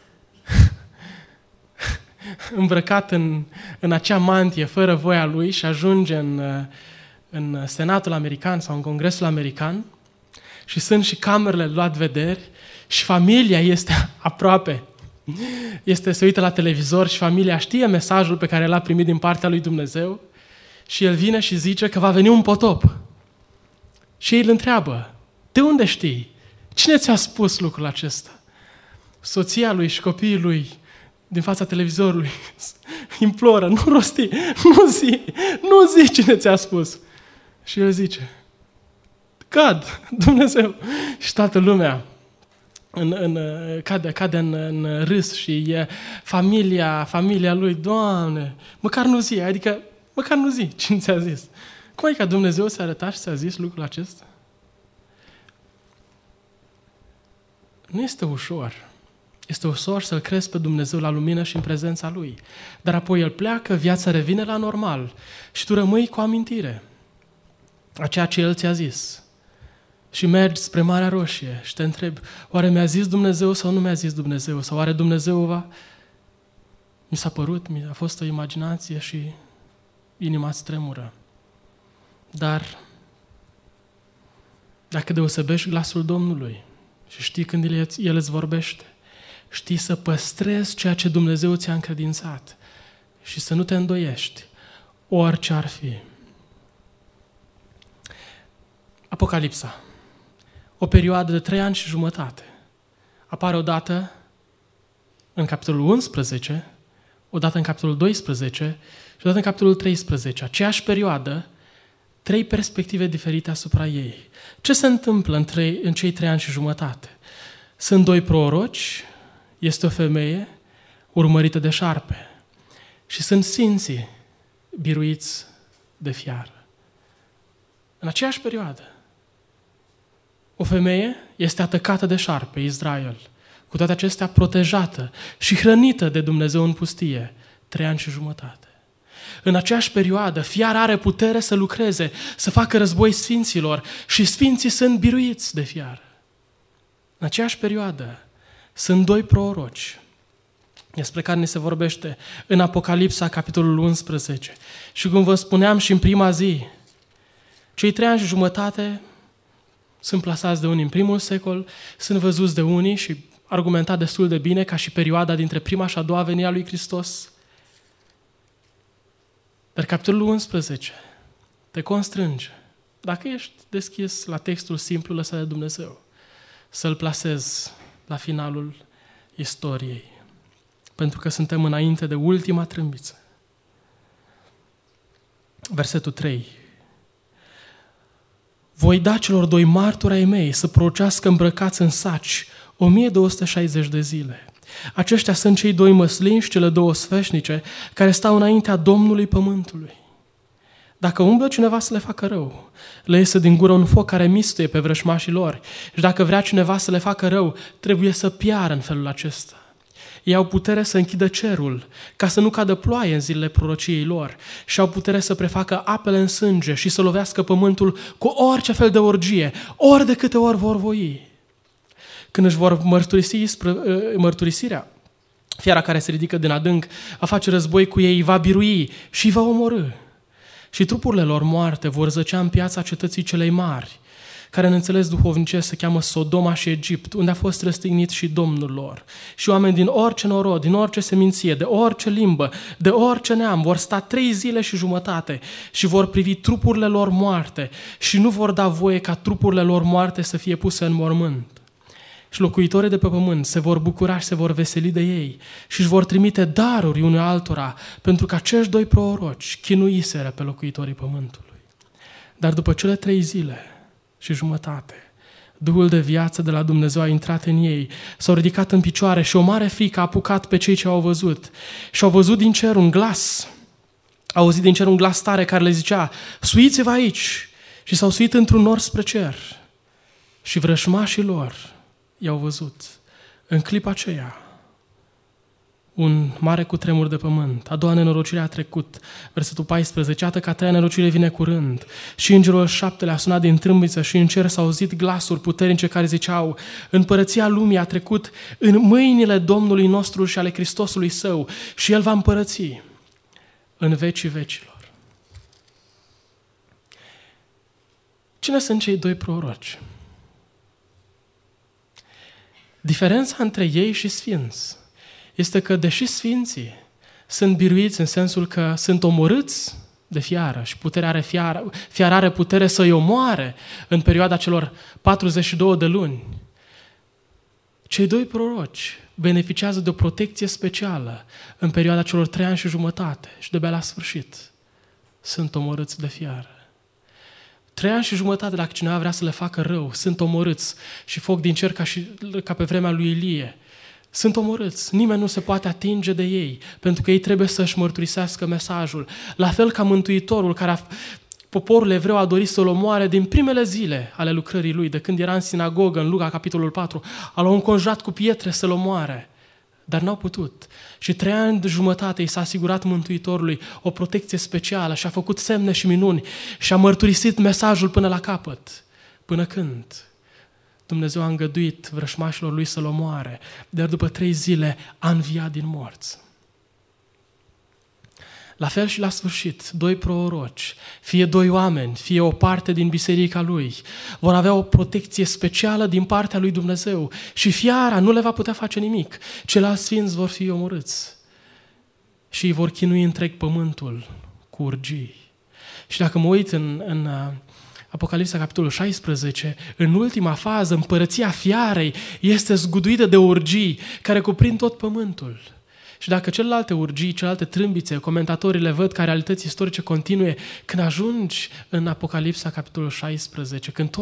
îmbrăcat în acea mantie fără voia lui și ajunge în Senatul American sau în Congresul American și sunt și camerele luat vederi și familia este aproape. Se uită la televizor și familia știe mesajul pe care l-a primit din partea lui Dumnezeu și el vine și zice că va veni un potop. Și ei îl întreabă, de unde știi? Cine ți-a spus lucrul acesta? Soția lui și copiii lui din fața televizorului imploră, nu rosti, nu zi cine ți-a spus. Și el zice, God, Dumnezeu. Și toată lumea cade în râs și familia lui, Doamne, măcar nu zi cine ți-a zis. Cum e că Dumnezeu s-a arătat și ți-a zis lucrul acesta? Nu este ușor. Este ușor să-L crezi pe Dumnezeu la lumină și în prezența Lui. Dar apoi El pleacă, viața revine la normal și tu rămâi cu amintire a ceea ce El ți-a zis. Și mergi spre Marea Roșie și te întrebi, oare mi-a zis Dumnezeu sau nu mi-a zis Dumnezeu? Sau oare Dumnezeu mi s-a părut, a fost o imaginație și inima îți tremură. Dar dacă deosebești glasul Domnului și știi când El îți vorbește, știi să păstrezi ceea ce Dumnezeu ți-a încredințat și să nu te îndoiești, orice ar fi. Apocalipsa. O perioadă de 3 ani și jumătate. Apare odată în capitolul 11, odată în capitolul 12 și odată în capitolul 13. Aceeași perioadă, 3 perspective diferite asupra ei. Ce se întâmplă în cei 3 ani și jumătate? Sunt 2 proroci este o femeie urmărită de șarpe și sunt sfinții biruiți de fiară. În aceeași perioadă, o femeie este atacată de șarpe, Israel, cu toate acestea protejată și hrănită de Dumnezeu în pustie 3 ani și jumătate. În aceeași perioadă, fiara are putere să lucreze, să facă război sfinților și sfinții sunt biruiți de fiară. În aceeași perioadă, sunt 2 proroci despre care ne se vorbește în Apocalipsa, capitolul 11. Și cum vă spuneam și în prima zi, cei 3 ani și jumătate sunt plasați de unii în primul secol, sunt văzuți de unii și argumentat destul de bine ca și perioada dintre prima și a doua venire a lui Hristos. Dar capitolul 11 te constrânge, dacă ești deschis la textul simplu lăsat de Dumnezeu, să-l plasezi la finalul istoriei. Pentru că suntem înainte de ultima trâmbiță. Versetul 3. Voi da celor 2 martori ai mei să prorocească îmbrăcați în saci 1260 de zile. Aceștia sunt cei 2 măslini și cele 2 sfeșnice care stau înaintea Domnului pământului. Dacă umblă cineva să le facă rău, le iese din gură un foc care mistuie pe vrășmașii lor. Și dacă vrea cineva să le facă rău, trebuie să piară în felul acesta. Ei au putere să închidă cerul, ca să nu cadă ploaie în zilele prorociei lor, și au putere să prefacă apele în sânge și să lovească pământul cu orice fel de orgie, ori de câte ori vor voi. Când își vor mărturisirea, fiara care se ridică din adânc va face război cu ei, va birui și îi va omorî. Și trupurile lor moarte vor zăcea în piața cetății celei mari, care în înțeles duhovnicesc se cheamă Sodoma și Egipt, unde a fost răstignit și Domnul lor. Și oameni din orice norod, din orice seminție, de orice limbă, de orice neam, vor sta 3 zile și jumătate și vor privi trupurile lor moarte și nu vor da voie ca trupurile lor moarte să fie puse în mormânt. Și locuitorii de pe pământ se vor bucura și se vor veseli de ei și își vor trimite daruri unui altora, pentru că acești 2 proroci chinuiseră pe locuitorii pământului. Dar după cele 3 zile și jumătate, Duhul de viață de la Dumnezeu a intrat în ei, s-au ridicat în picioare și o mare frică a apucat pe cei ce au văzut. Și au văzut din cer un glas, au auzit din cer un glas tare care le zicea: suiți-vă aici! Și s-au suit într-un nor spre cer. Și vrășmașii lor i-au văzut. În clipa aceea, un mare cutremur de pământ. A doua nenorocire a trecut. Versetul 14. Iată că a 3-a nenorocire vine curând. Și îngerul 7-lea a sunat din trâmbiță și în cer s-au auzit glasuri puternice care ziceau: împărăția lumii a trecut în mâinile Domnului nostru și ale Hristosului Său și El va împărăți în vecii vecilor. Cine sunt cei 2 proroci? Diferența între ei și sfinți este că, deși sfinții sunt biruiți în sensul că sunt omorâți de fiară și fiara are putere să-i omoare în perioada celor 42 de luni, cei 2 proroci beneficiază de o protecție specială în perioada celor 3 ani și jumătate și de-abia la sfârșit sunt omorâți de fiară. 3 ani și jumătate, dacă cineva vrea să le facă rău, sunt omorâți și foc din cer ca pe vremea lui Ilie. Sunt omorâți, nimeni nu se poate atinge de ei, pentru că ei trebuie să-și mărturisească mesajul. La fel ca Mântuitorul, poporul evreu a dorit să-l omoare din primele zile ale lucrării lui, de când era în sinagogă, în Luca, capitolul 4, l-au înconjurat cu pietre să-l omoare, dar n-au putut. Și 3 ani de jumătate i s-a asigurat Mântuitorului o protecție specială și a făcut semne și minuni și a mărturisit mesajul până la capăt. Până când Dumnezeu a îngăduit vrășmașilor lui să-l omoare, dar după 3 zile a înviat din morți. La fel și la sfârșit, 2 proroci, fie 2 oameni, fie o parte din biserica lui, vor avea o protecție specială din partea lui Dumnezeu și fiara nu le va putea face nimic. Ceilalți sfinți vor fi omorâți și îi vor chinui întreg pământul cu urgii. Și dacă mă uit în Apocalipsa, capitolul 16, în ultima fază, împărăția fiarei este zguduită de urgii care cuprind tot pământul. Și dacă celelalte urgii, celelalte trâmbițe, comentatorii le văd ca realități istorice continue, când ajungi în Apocalipsa, capitolul 16, când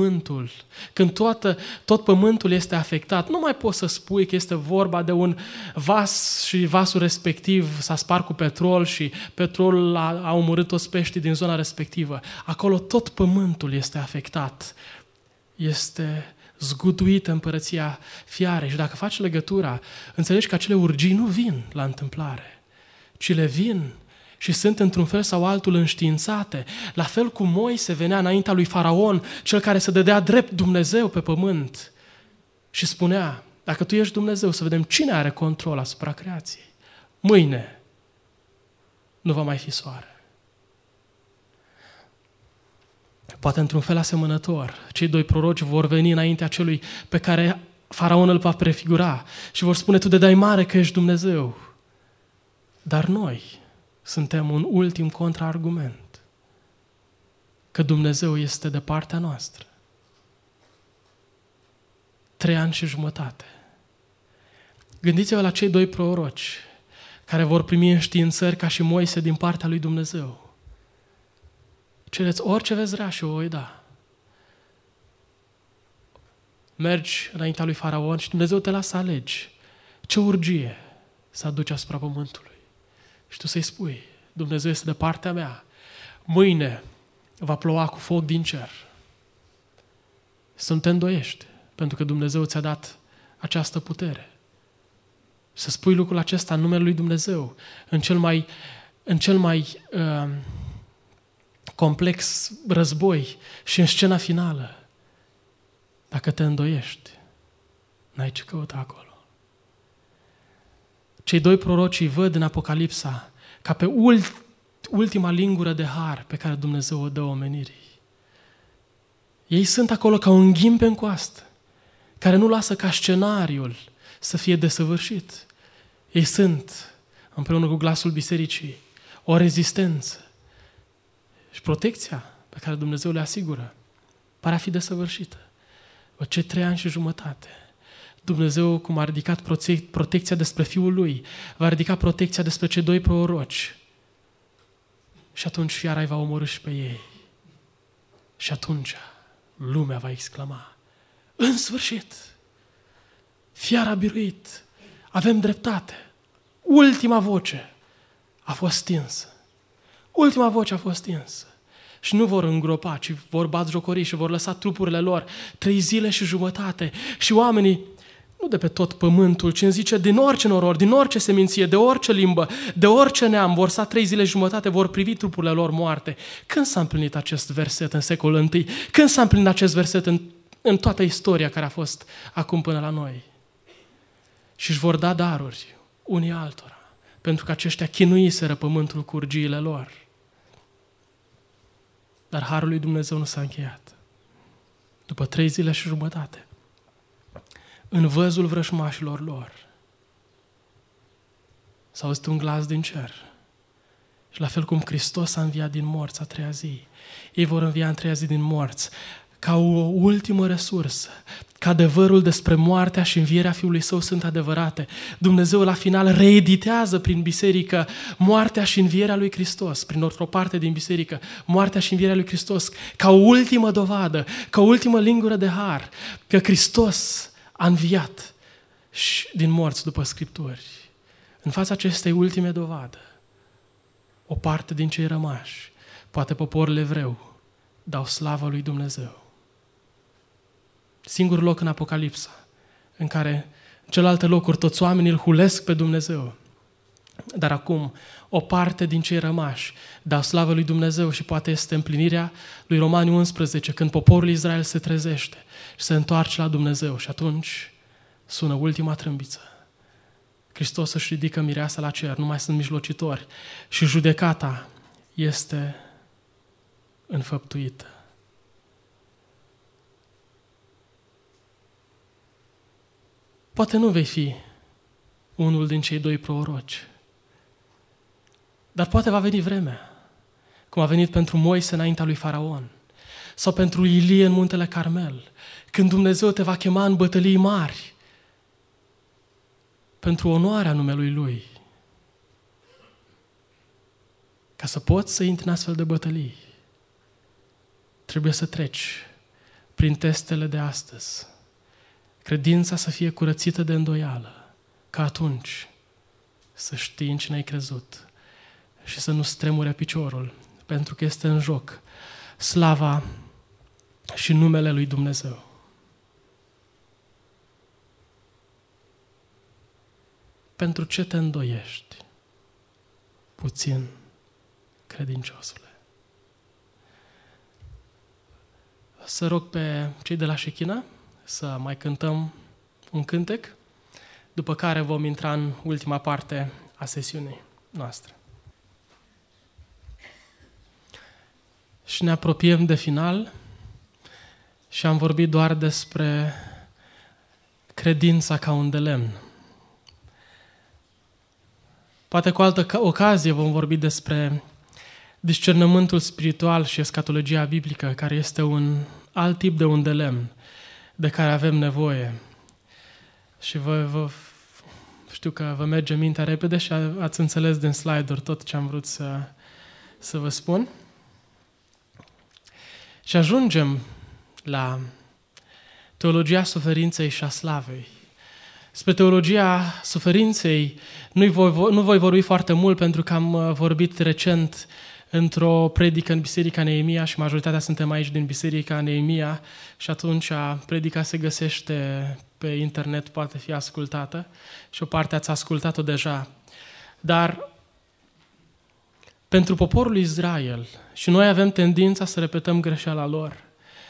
tot pământul este afectat, nu mai poți să spui că este vorba de un vas și vasul respectiv s-a spart cu petrol și petrolul a omorât toți peștii din zona respectivă. Acolo tot pământul este afectat. Este zguduită împărăția fiarei. Și dacă faci legătura, înțelegi că acele urgii nu vin la întâmplare, ci le vin și sunt într-un fel sau altul înștiințate. La fel cum Moise venea înaintea lui Faraon, cel care se dădea drept Dumnezeu pe pământ și spunea, dacă tu ești Dumnezeu, să vedem cine are control asupra creației. Mâine nu va mai fi soare. Poate într-un fel asemănător, cei doi proroci vor veni înaintea celui pe care Faraon îl va prefigura și vor spune, tu de dai mare că ești Dumnezeu. Dar noi suntem un ultim contraargument, că Dumnezeu este de partea noastră. 3 ani și jumătate. Gândiți-vă la cei doi proroci care vor primi înștiințări ca și Moise din partea lui Dumnezeu. Cereți orice veți vrea și o voi da. Mergi înaintea lui Faraon și Dumnezeu te lasă să alegi ce urgie să aduci asupra pământului. Și tu să-i spui, Dumnezeu este de partea mea. Mâine va ploua cu foc din cer. Să nu te îndoiești, pentru că Dumnezeu ți-a dat această putere. Să spui lucrul acesta în numele lui Dumnezeu, în cel mai complex război și în scena finală. Dacă te îndoiești, n-ai ce căuta acolo. Cei doi proroci îi văd în Apocalipsa ca pe ultima lingură de har pe care Dumnezeu o dă omenirii. Ei sunt acolo ca un ghim pe coastă, care nu lasă ca scenariul să fie desăvârșit. Ei sunt, împreună cu glasul bisericii, o rezistență. Și protecția pe care Dumnezeu le asigură pare a fi desăvârșită. Cei 3 ani și jumătate. Dumnezeu, cum a ridicat protecția despre Fiul Lui, va ridica protecția despre cei doi proroci. Și atunci fiara îi va omorî și pe ei. Și atunci lumea va exclama, în sfârșit, fiara a biruit, avem dreptate. Ultima voce a fost stinsă. Ultima voce a fost stinsă. Și nu vor îngropa, ci vor batjocori și vor lăsa trupurile lor 3 zile și jumătate. Și oamenii, nu de pe tot pământul, ci îmi zice, din orice noror, din orice seminție, de orice limbă, de orice neam, vor sta 3 zile și jumătate, vor privi trupurile lor moarte. Când s-a împlinit acest verset în secolul I? Când s-a împlinit acest verset în toată istoria care a fost acum până la noi? Și își vor da daruri unii altora, pentru că aceștia chinuiseră pământul cu urgiile lor. Dar harul lui Dumnezeu nu s-a încheiat. După 3 zile și jumătate, în văzul vrășmașilor lor, s-a auzit un glas din cer. Și la fel cum Hristos a înviat din morți a 3-a zi, ei vor învia în 3-a zi din morți, ca o ultimă resursă, că adevărul despre moartea și învierea Fiului Său sunt adevărate. Dumnezeu la final reeditează prin biserică moartea și învierea lui Hristos, prin o parte din biserică, moartea și învierea lui Hristos, ca o ultimă dovadă, ca o ultimă lingură de har, că Hristos a înviat și din morți după Scripturi. În fața acestei ultime dovadă, o parte din cei rămași, poate poporul evreu, dau slavă lui Dumnezeu. Singurul loc în Apocalipsa în care în celelalte locuri toți oamenii îl hulesc pe Dumnezeu. Dar acum o parte din cei rămași dau slavă lui Dumnezeu și poate este împlinirea lui Romani 11, când poporul Israel se trezește și se întoarce la Dumnezeu și atunci sună ultima trâmbiță. Hristos își ridică mireasa la cer, nu mai sunt mijlocitori și judecata este înfăptuită. Poate nu vei fi unul din cei 2 proroci, dar poate va veni vremea, cum a venit pentru Moise înaintea lui Faraon, sau pentru Ilie în muntele Carmel, când Dumnezeu te va chema în bătălii mari. pentru onoarea numelui Lui. Ca să poți să intri în astfel de bătălii, trebuie să treci prin testele de astăzi. Credința să fie curățită de îndoială, ca atunci să știi în cine ai crezut și să nu stremure piciorul, pentru că este în joc slava și numele lui Dumnezeu. Pentru ce te îndoiești, puțin credinciosule? Să rog pe cei de la Shechina să mai cântăm un cântec, după care vom intra în ultima parte a sesiunii noastre. Și ne apropiem de final și am vorbit doar despre credința ca un de lemn. Poate cu altă ocazie vom vorbi despre discernământul spiritual și escatologia biblică, care este un alt tip de un de lemn de care avem nevoie. Și știu că vă merge mintea repede și ați înțeles din slide-uri tot ce am vrut să vă spun. Și ajungem la teologia suferinței și a slavei. Spre teologia suferinței nu voi vorbi foarte mult, pentru că am vorbit recent într-o predică în Biserica Neemia și majoritatea suntem aici din Biserica Neemia și atunci predica se găsește pe internet, poate fi ascultată și o parte ați ascultat-o deja. Dar pentru poporul Israel, și noi avem tendința să repetăm greșeala lor,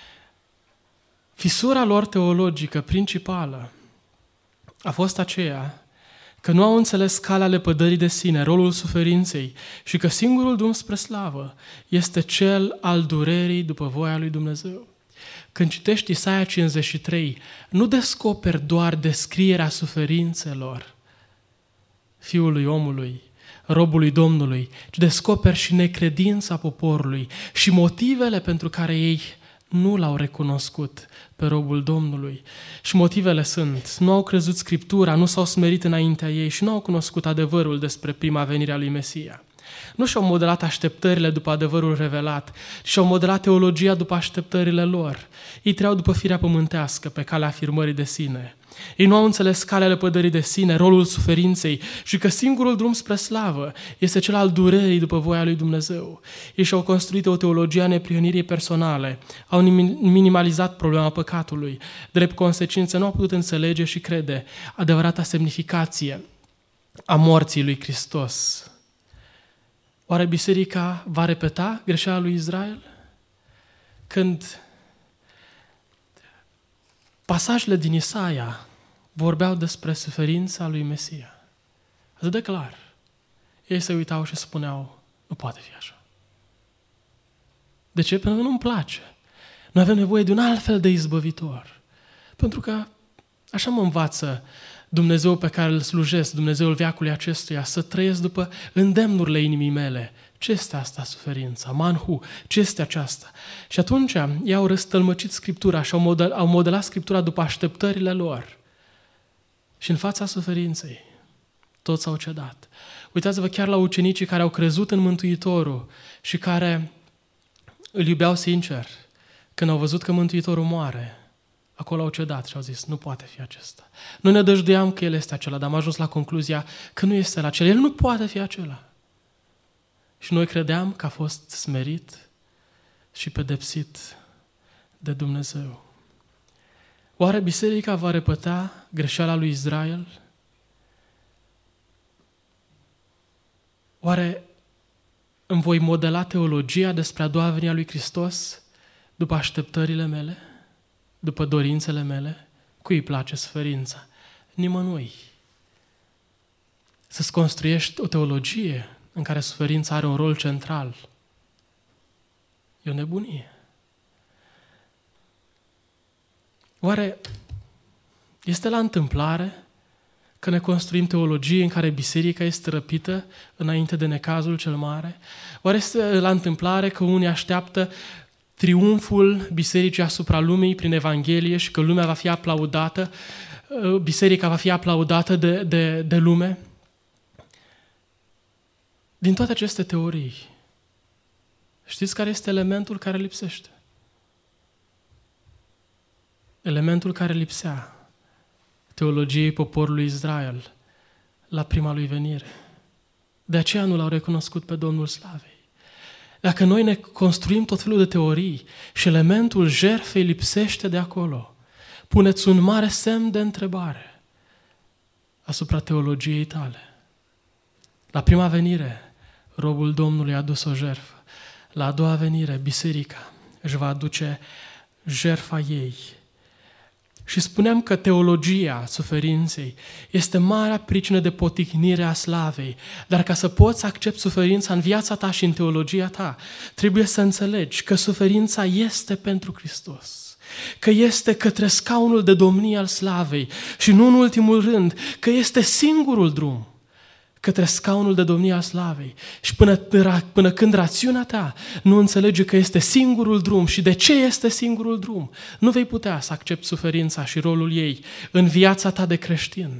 fisura lor teologică principală a fost aceea că nu au înțeles calea lepădării de sine, rolul suferinței și că singurul drum spre slavă este cel al durerii după voia lui Dumnezeu. Când citești Isaia 53, nu descoperi doar descrierea suferințelor Fiului omului, robului Domnului, ci descoperi și necredința poporului și motivele pentru care ei nu l-au recunoscut pe robul Domnului. Și motivele sunt: nu au crezut Scriptura, nu s-au smerit înaintea ei și nu au cunoscut adevărul despre prima venire a lui Mesia. Nu și-au modelat așteptările după adevărul revelat, și-au modelat teologia după așteptările lor. Ei trăiau după firea pământească, pe calea afirmării de sine. Ei nu au înțeles calea lepădării de sine, rolul suferinței și că singurul drum spre slavă este cel al durerii după voia lui Dumnezeu. Ei și-au construit o teologie a neprihănirii personale, au minimalizat problema păcatului. Drept consecință, nu au putut înțelege și crede adevărata semnificație a morții lui Hristos. Oare biserica va repeta greșeala lui Israel? Când pasajele din Isaia vorbeau despre suferința lui Mesia, atât de clar, ei se uitau și spuneau: nu poate fi așa. De ce? Pentru că nu-mi place. Noi avem nevoie de un alt fel de izbăvitor. Pentru că așa mă învață Dumnezeu pe care îl slujesc, Dumnezeul veacului acestuia, să trăiesc după îndemnurile inimii mele. Ce este asta, suferința? Manhu, ce este aceasta? Și atunci ei au răstălmăcit Scriptura și au modelat Scriptura după așteptările lor. Și în fața suferinței, toți au cedat. Uitați-vă chiar la ucenicii care au crezut în Mântuitorul și care îl iubeau sincer. Când au văzut că Mântuitorul moare, acolo au cedat și au zis: nu poate fi acesta. Noi ne dăjduiam că El este acela, dar am ajuns la concluzia că nu este acela. El nu poate fi acela. Și noi credeam că a fost smerit și pedepsit de Dumnezeu. Oare biserica va repeta greșeala lui Israel? Oare îmi voi modela teologia despre a doua venire a lui Hristos după așteptările mele, după dorințele mele? Cui îi place suferința? Nimănui. Să-ți construiești o teologie în care suferința are un rol central. E o nebunie. Oare este la întâmplare că ne construim teologie în care biserica este răpită înainte de necazul cel mare? Oare este la întâmplare că unii așteaptă triumful bisericii asupra lumii prin Evanghelie și că lumea va fi aplaudată, biserica va fi aplaudată de lume. Din toate aceste teorii, știți care este elementul care lipsește? Elementul care lipsea teologiei poporului Israel la prima lui venire. De aceea nu l-au recunoscut pe Domnul Slavei. Dacă noi ne construim tot felul de teorii și elementul jertfei lipsește de acolo, puneți un mare semn de întrebare asupra teologiei tale. La prima venire, robul Domnului a adus o jertfă. La a doua venire, biserica își va aduce jertfa ei. Și spuneam că teologia suferinței este marea pricină de poticnire a slavei. Dar ca să poți accepti suferința în viața ta și în teologia ta, trebuie să înțelegi că suferința este pentru Hristos, că este către scaunul de domnie al slavei și nu în ultimul rând, că este singurul drum către scaunul de domnie al slavei. Și până când rațiunea ta nu înțelege că este singurul drum și de ce este singurul drum, nu vei putea să accepti suferința și rolul ei în viața ta de creștin.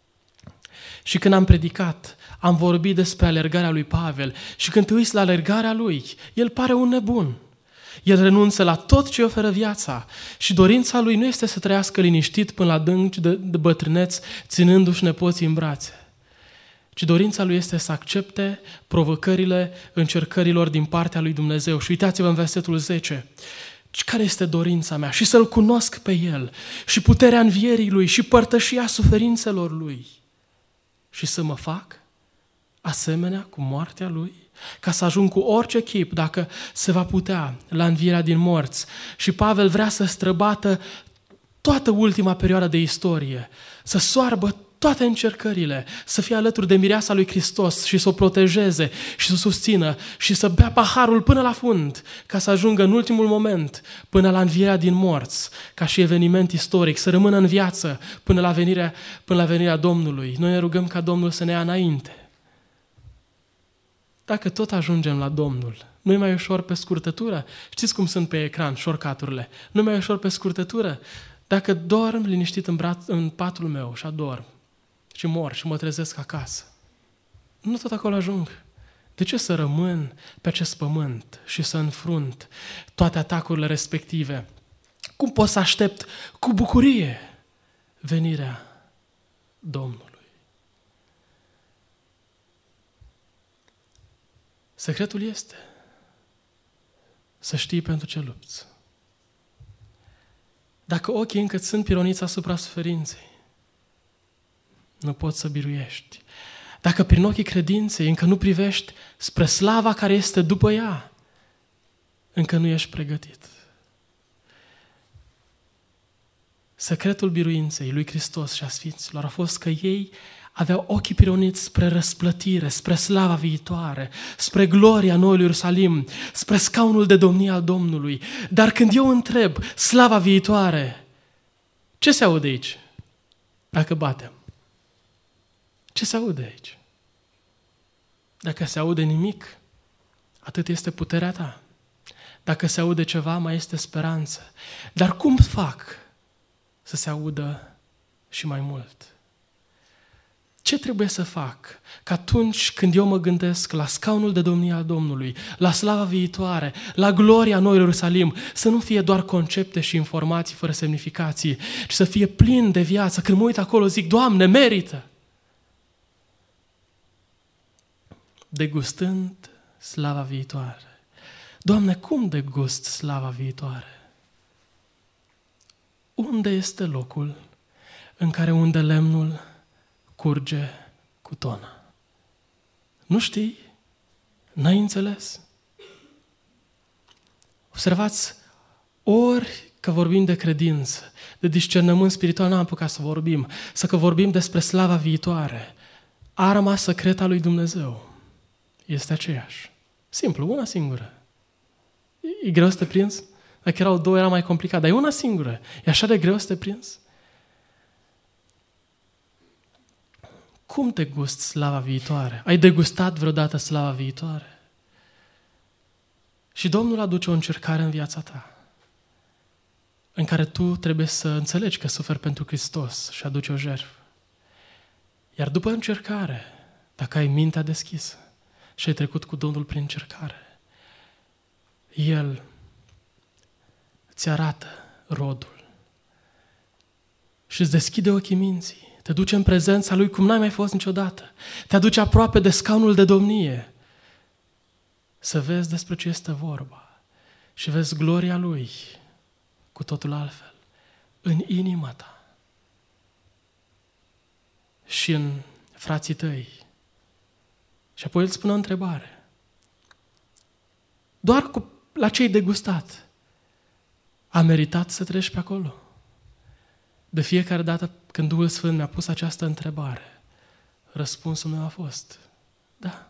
Și când am predicat, am vorbit despre alergarea lui Pavel și când te uiți la alergarea lui, el pare un nebun. El renunță la tot ce oferă viața și dorința lui nu este să trăiască liniștit până la adânci de bătrâneți, ținându-și nepoții în brațe, ci dorința lui este să accepte provocările încercărilor din partea lui Dumnezeu. Și uitați-vă în versetul 10. Care este dorința mea? Și să-L cunosc pe El și puterea învierii Lui și părtășia suferințelor Lui și să mă fac asemenea cu moartea Lui, ca să ajung cu orice chip, dacă se va putea, la învierea din morți. Și Pavel vrea să străbată toată ultima perioadă de istorie, să soarbă toate încercările, să fie alături de mireasa lui Hristos și să o protejeze și să o susțină și să bea paharul până la fund, ca să ajungă în ultimul moment până la învierea din morți, ca și eveniment istoric, să rămână în viață până la venirea Domnului. Noi ne rugăm ca Domnul să ne ia înainte. Dacă tot ajungem la Domnul, nu-i mai ușor pe scurtătură? Știți cum sunt pe ecran shortcut-urile? Nu-i mai ușor pe scurtătură? Dacă dorm liniștit în patul meu și adorm și mor și mă trezesc acasă, nu tot acolo ajung. De ce să rămân pe acest pământ și să înfrunt toate atacurile respective? Cum pot să aștept cu bucurie venirea Domnului? Secretul este să știi pentru ce lupți. Dacă ochii încă sunt pironiți asupra suferinței, nu poți să biruiești. Dacă prin ochii credinței încă nu privești spre slava care este după ea, încă nu ești pregătit. Secretul biruinței lui Hristos și a Sfinților a fost că ei aveau ochii pironiți spre răsplătire, spre slava viitoare, spre gloria noului Ierusalim, spre scaunul de domnie al Domnului. Dar când eu întreb slava viitoare, ce se aude aici? Dacă batem. Ce se aude aici? Dacă se aude nimic, atât este puterea ta. Dacă se aude ceva, mai este speranță. Dar cum fac să se audă și mai mult? Ce trebuie să fac că atunci când eu mă gândesc la scaunul de domnie al Domnului, la slava viitoare, la gloria noului Ierusalim, să nu fie doar concepte și informații fără semnificație, ci să fie plin de viață? Când mă uit acolo zic, Doamne, merită! Degustând slava viitoare. Doamne, cum degust slava viitoare? Unde este locul în care unde lemnul curge cu tona? Nu știi? N-ai înțeles? Observați, ori că vorbim de credință, de discernământ spiritual, n-am apucat să vorbim, să că vorbim despre slava viitoare, arma secretă a lui Dumnezeu este aceeași. Simplu, una singură. E greu să te prinzi? Dacă erau două, era mai complicat, dar e una singură. E așa de greu să te prinzi? Cum te gusti slava viitoare? Ai degustat vreodată slava viitoare? Și Domnul aduce o încercare în viața ta, în care tu trebuie să înțelegi că suferi pentru Hristos și aduci o jertfă. Iar după încercare, dacă ai mintea deschisă și ai trecut cu Domnul prin încercare, El îți arată rodul și îți deschide ochii minții, te duce în prezența Lui cum n-ai mai fost niciodată, te aduce aproape de scaunul de domnie, să vezi despre ce este vorba și vezi gloria Lui cu totul altfel, în inima ta și în frații tăi. Și apoi îl spune o întrebare. Doar la ce ai degustat, a meritat să treci pe acolo? De fiecare dată când Duhul Sfânt mi-a pus această întrebare, răspunsul meu a fost, da.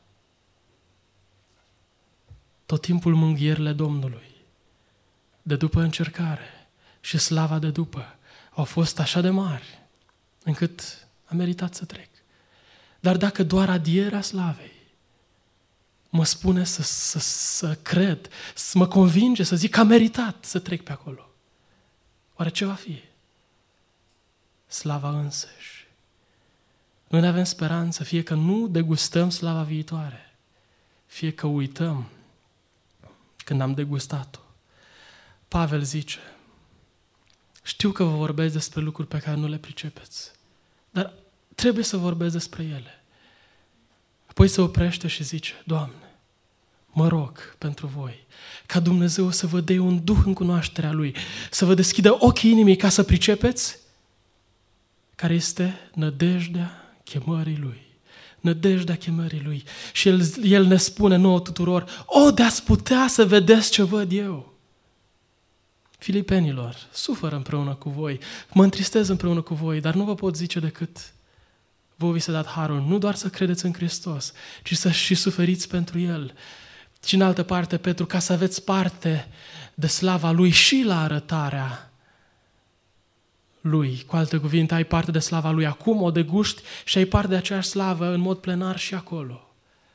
Tot timpul mânghierile Domnului, de după încercare și slava de după, au fost așa de mari, încât a meritat să trec. Dar dacă doar adierea slavei mă spune să cred, să mă convinge, să zic că a meritat să trec pe acolo, oare ce va fi? Slava însăși. Noi ne avem speranță, fie că nu degustăm slava viitoare, fie că uităm când am degustat-o. Pavel zice, știu că vă vorbesc despre lucruri pe care nu le pricepeți, dar trebuie să vorbesc despre ele. Apoi se oprește și zice, Doamne, mă rog pentru voi, ca Dumnezeu să vă dea un duh în cunoașterea Lui, să vă deschidă ochii inimii ca să pricepeți care este nădejdea chemării Lui. Nădejdea chemării Lui. Și El ne spune nouă tuturor, de-ați putea să vedeți ce văd eu. Filipenilor, sufăr împreună cu voi, mă întristez împreună cu voi, dar nu vă pot zice decât vă vi s-a dat harul, nu doar să credeți în Hristos, ci să și suferiți pentru El. Și în altă parte, Petru, ca să aveți parte de slava Lui și la arătarea Lui. Cu alte cuvinte, ai parte de slava Lui acum, o deguști și ai parte de aceeași slavă în mod plenar și acolo.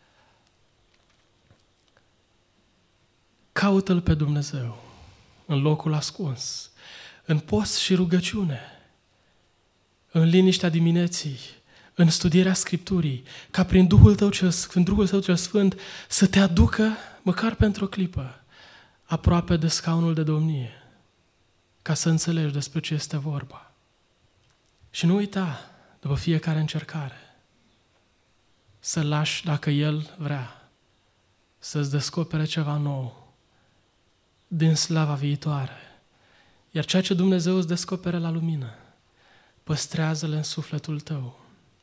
Caută-L pe Dumnezeu în locul ascuns, în post și rugăciune, în liniștea dimineții, în studierea Scripturii, ca prin Duhul Tău cel Sfânt să te aducă, măcar pentru o clipă, aproape de scaunul de domnie, ca să înțelegi despre ce este vorba. Și nu uita, după fiecare încercare, să lași, dacă El vrea, să-ți descopere ceva nou din slava viitoare. Iar ceea ce Dumnezeu îți descopere la lumină, păstrează-le în sufletul tău.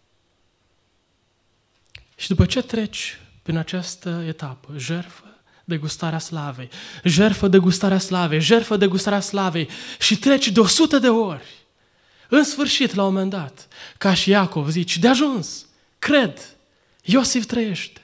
Și după ce treci prin această etapă, jertfă, degustarea slavei, jertfă, degustarea slavei, jertfă, degustarea slavei, și treci de 100 de ori, în sfârșit, la un moment dat, ca și Iacov, zici, de ajuns, cred, Iosif trăiește.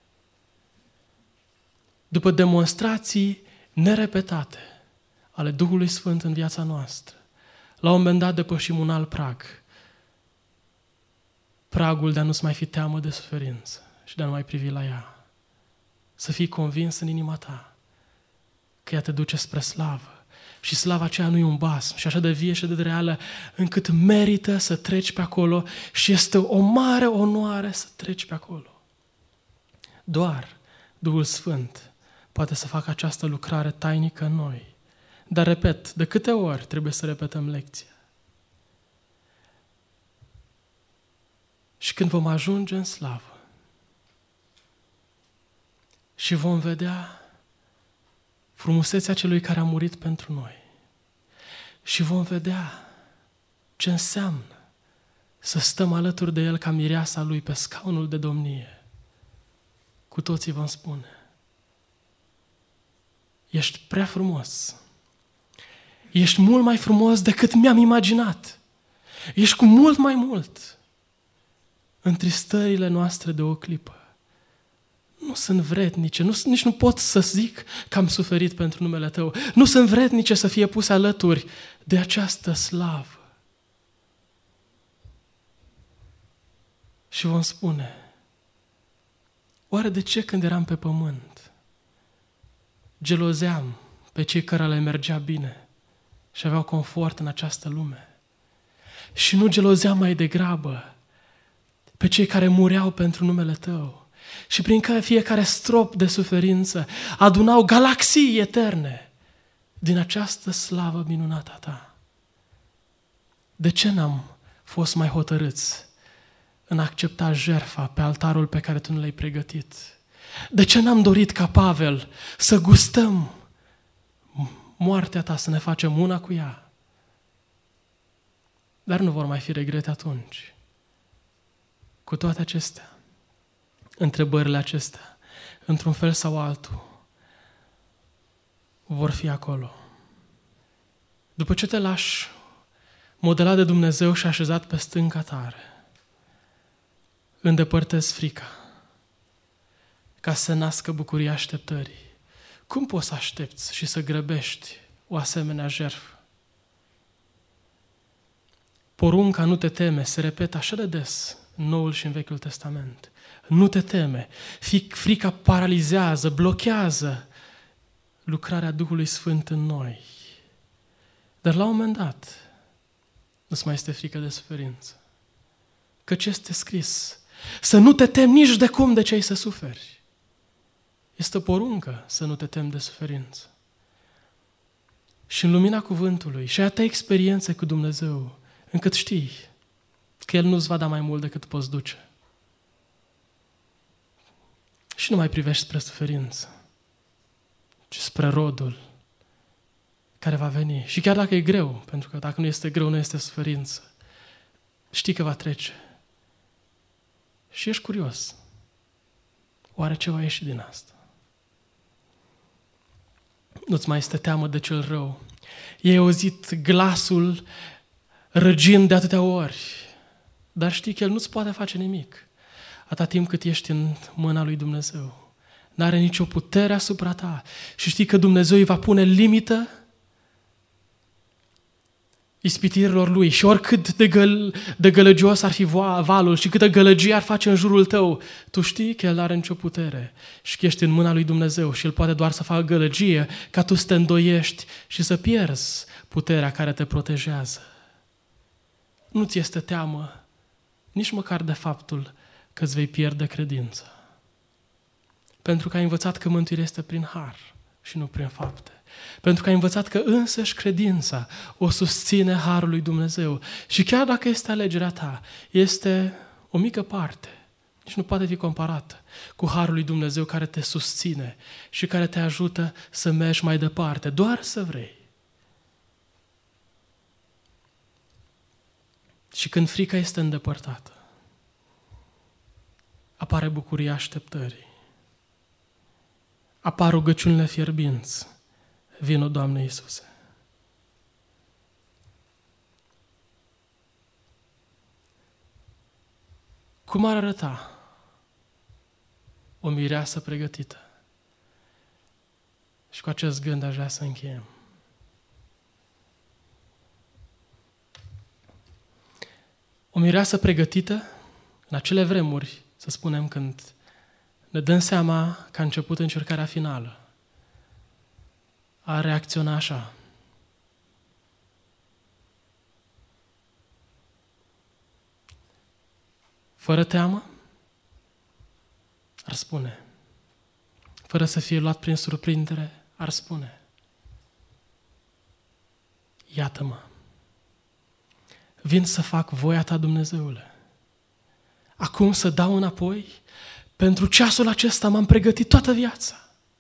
După demonstrații nerepetate ale Duhului Sfânt în viața noastră, la un moment dat depășim un alt prag. Pragul de a nu-ți mai fi teamă de suferință și de a nu mai privi la ea. Să fii convins în inima ta că ea te duce spre slavă. Și slava aceea nu e un basm și așa de vie și de reală încât merită să treci pe acolo și este o mare onoare să treci pe acolo. Doar Duhul Sfânt poate să facă această lucrare tainică în noi. Dar repet, de câte ori trebuie să repetăm lecția? Și când vom ajunge în slavă și vom vedea frumusețea celui care a murit pentru noi și vom vedea ce înseamnă să stăm alături de El ca mireasa Lui pe scaunul de domnie, cu toții vom spune, ești prea frumos, ești mult mai frumos decât mi-am imaginat, ești cu mult mai mult. Întristările noastre de o clipă nu sunt vrednice, nici nu pot să zic că am suferit pentru numele Tău, nu sunt vrednice să fie puse alături de această slavă. Și vom spune, oare de ce când eram pe pământ, gelozeam pe cei care le mergea bine și aveau confort în această lume. Și nu gelozeam mai degrabă pe cei care mureau pentru numele Tău și prin care fiecare strop de suferință adunau galaxii eterne din această slavă minunată a Ta. De ce n-am fost mai hotărâți în a accepta jertfa pe altarul pe care Tu nu l-ai pregătit? De ce n-am dorit ca Pavel să gustăm moartea Ta, să ne facem una cu ea? Dar nu vor mai fi regrete atunci. Cu toate acestea, întrebările acestea, într-un fel sau altul, vor fi acolo. După ce te lași modelat de Dumnezeu și așezat pe stânca tare, îndepărtezi frica ca să nască bucuria așteptării. Cum poți să aștepți și să grăbești o asemenea jertfă? Porunca nu te teme se repetă așa de des în Noul și în Vechiul Testament. Nu te teme. Frica paralizează, blochează lucrarea Duhului Sfânt în noi. Dar la un moment dat nu-ți mai este frică de suferință. Căci este scris să nu te temi nici de cum de ce ai să suferi. Este o poruncă să nu te temi de suferință. Și în lumina cuvântului și a ta experiențe cu Dumnezeu, încât știi că El nu-ți va da mai mult decât poți duce. Și nu mai privești spre suferință, ci spre rodul care va veni. Și chiar dacă e greu, pentru că dacă nu este greu, nu este suferință, știi că va trece. Și ești curios. Oare ce va ieși din asta? Nu-ți mai este teamă de cel rău. I-ai auzit glasul răgind de atâtea ori, dar știi că El nu-ți poate face nimic atâta timp cât ești în mâna lui Dumnezeu. N-are nicio putere asupra ta și știi că Dumnezeu îi va pune limită ispitirilor Lui și oricât de gălăgios ar fi valul și câtă gălăgie ar face în jurul tău, tu știi că El n-are nicio putere și că ești în mâna lui Dumnezeu și El poate doar să facă gălăgie ca tu să te îndoiești și să pierzi puterea care te protejează. Nu ți este teamă nici măcar de faptul că îți vei pierde credința. Pentru că ai învățat că mântuirea este prin har și nu prin fapte. Pentru că ai învățat că însăși credința o susține harul lui Dumnezeu. Și chiar dacă este alegerea ta, este o mică parte, nici nu poate fi comparată cu harul lui Dumnezeu care te susține și care te ajută să mergi mai departe, doar să vrei. Și când frica este îndepărtată, apare bucuria așteptării. Apar rugăciunile fierbinți. Vino, Doamne Iisuse. Cum ar arăta o mireasă pregătită? Și cu acest gând aș vrea să încheiem. O mireasă pregătită în acele vremuri, să spunem, când ne dăm seama că a început încercarea finală, a reacționa așa. Fără teamă, ar spune. Fără să fie luat prin surprindere, ar spune. Iată-mă. Vin să fac voia Ta, Dumnezeule. Acum să dau înapoi. Pentru ceasul acesta m-am pregătit toată viața.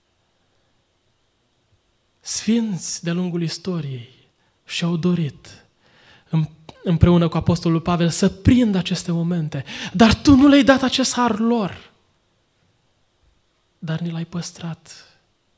Sfinți de-a lungul istoriei și-au dorit împreună cu Apostolul Pavel să prindă aceste momente. Dar Tu nu le-ai dat acest har lor. Dar ni l-ai păstrat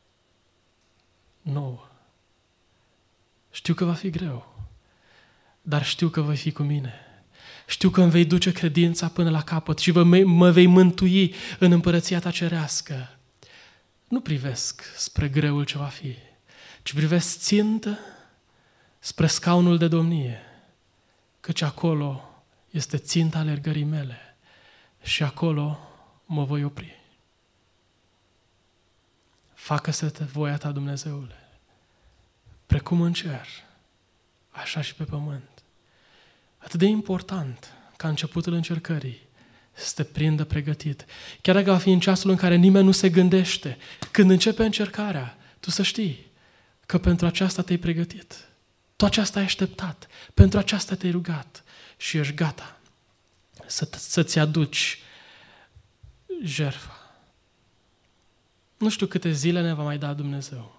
nouă. Știu că va fi greu, dar știu că voi fi cu mine. Știu că îmi vei duce credința până la capăt și mă vei mântui în împărăția Ta cerească. Nu privesc spre greul ce va fi, ci privesc țintă spre scaunul de domnie, căci acolo este ținta alergării mele și acolo mă voi opri. facă-se voia ta, Dumnezeule, precum în cer, așa și pe pământ. Atât de important ca începutul încercării să te prindă pregătit. Chiar dacă va fi în ceasul în care nimeni nu se gândește, când începe încercarea, tu să știi că pentru aceasta te-ai pregătit. Tu aceasta ai așteptat, pentru aceasta te-ai rugat și ești gata să-ți aduci jertfa. Nu știu câte zile ne va mai da Dumnezeu,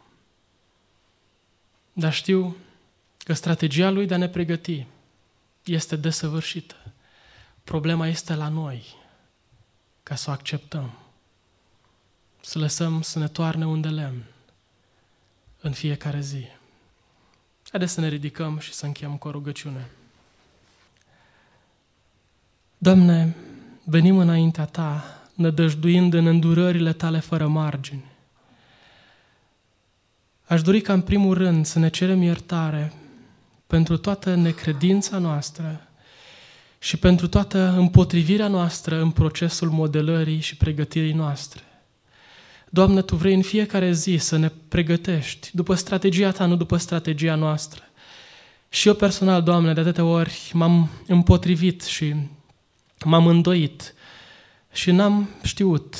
dar știu că strategia Lui de a ne pregăti este desăvârșită. Problema este la noi, ca să o acceptăm, să lăsăm să ne toarne un de lemn în fiecare zi. Haideți să ne ridicăm și să încheiem cu o rugăciune. Doamne, venim înaintea Ta, nădăjduind în îndurările Tale fără margini. Aș dori ca în primul rând să ne cerem iertare pentru toată necredința noastră și pentru toată împotrivirea noastră în procesul modelării și pregătirii noastre. Doamne, Tu vrei în fiecare zi să ne pregătești după strategia Ta, nu după strategia noastră. Și eu personal, Doamne, de atâtea ori m-am împotrivit și m-am îndoit și n-am știut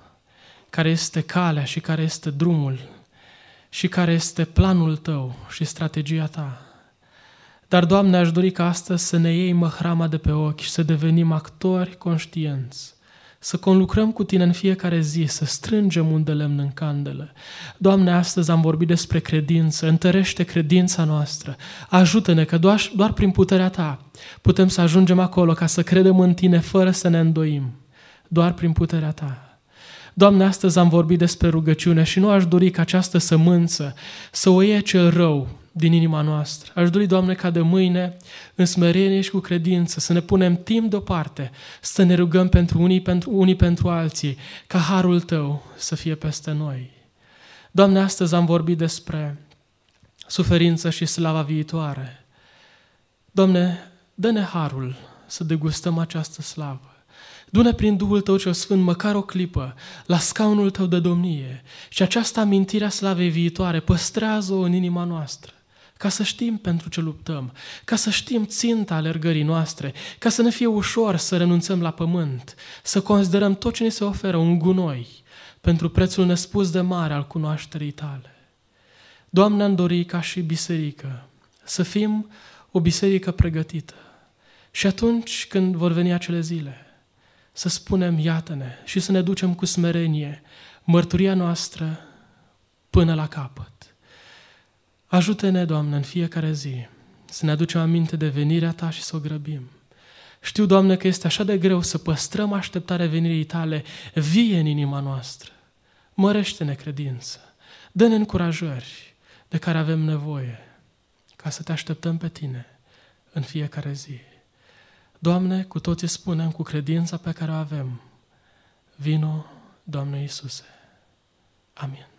care este calea și care este drumul și care este planul Tău și strategia Ta. Dar, Doamne, aș dori ca astăzi să ne iei măhrama de pe ochi și să devenim actori conștienți, să conlucrăm cu Tine în fiecare zi, să strângem un de lemn în candelă. Doamne, astăzi am vorbit despre credință, întărește credința noastră, ajută-ne că doar prin puterea Ta putem să ajungem acolo ca să credem în Tine fără să ne îndoim, doar prin puterea Ta. Doamne, astăzi am vorbit despre rugăciune și nu aș dori ca această sămânță să o iei cel rău din inima noastră. Aș dori, Doamne, ca de mâine, în smerenie și cu credință, să ne punem timp deoparte, să ne rugăm unii pentru alții, ca harul Tău să fie peste noi. Doamne, astăzi am vorbit despre suferință și slava viitoare. Doamne, dă-ne harul să degustăm această slavă. Du-ne prin Duhul Tău cel Sfânt măcar o clipă la scaunul Tău de domnie și această amintire a slavei viitoare păstrează-o în inima noastră, ca să știm pentru ce luptăm, ca să știm ținta alergării noastre, ca să ne fie ușor să renunțăm la pământ, să considerăm tot ce ne se oferă un gunoi pentru prețul nespus de mare al cunoașterii Tale. Doamne, am dorit ca și biserică să fim o biserică pregătită și atunci când vor veni acele zile, să spunem, iată-ne, și să ne ducem cu smerenie mărturia noastră până la capăt. Ajută-ne, Doamne, în fiecare zi să ne aducem aminte de venirea Ta și să o grăbim. Știu, Doamne, că este așa de greu să păstrăm așteptarea venirii Tale vie în inima noastră. Mărește-ne credință, dă-ne încurajări de care avem nevoie ca să Te așteptăm pe Tine în fiecare zi. Doamne, cu toții spunem cu credința pe care o avem, vino, Doamne Iisuse. Amin.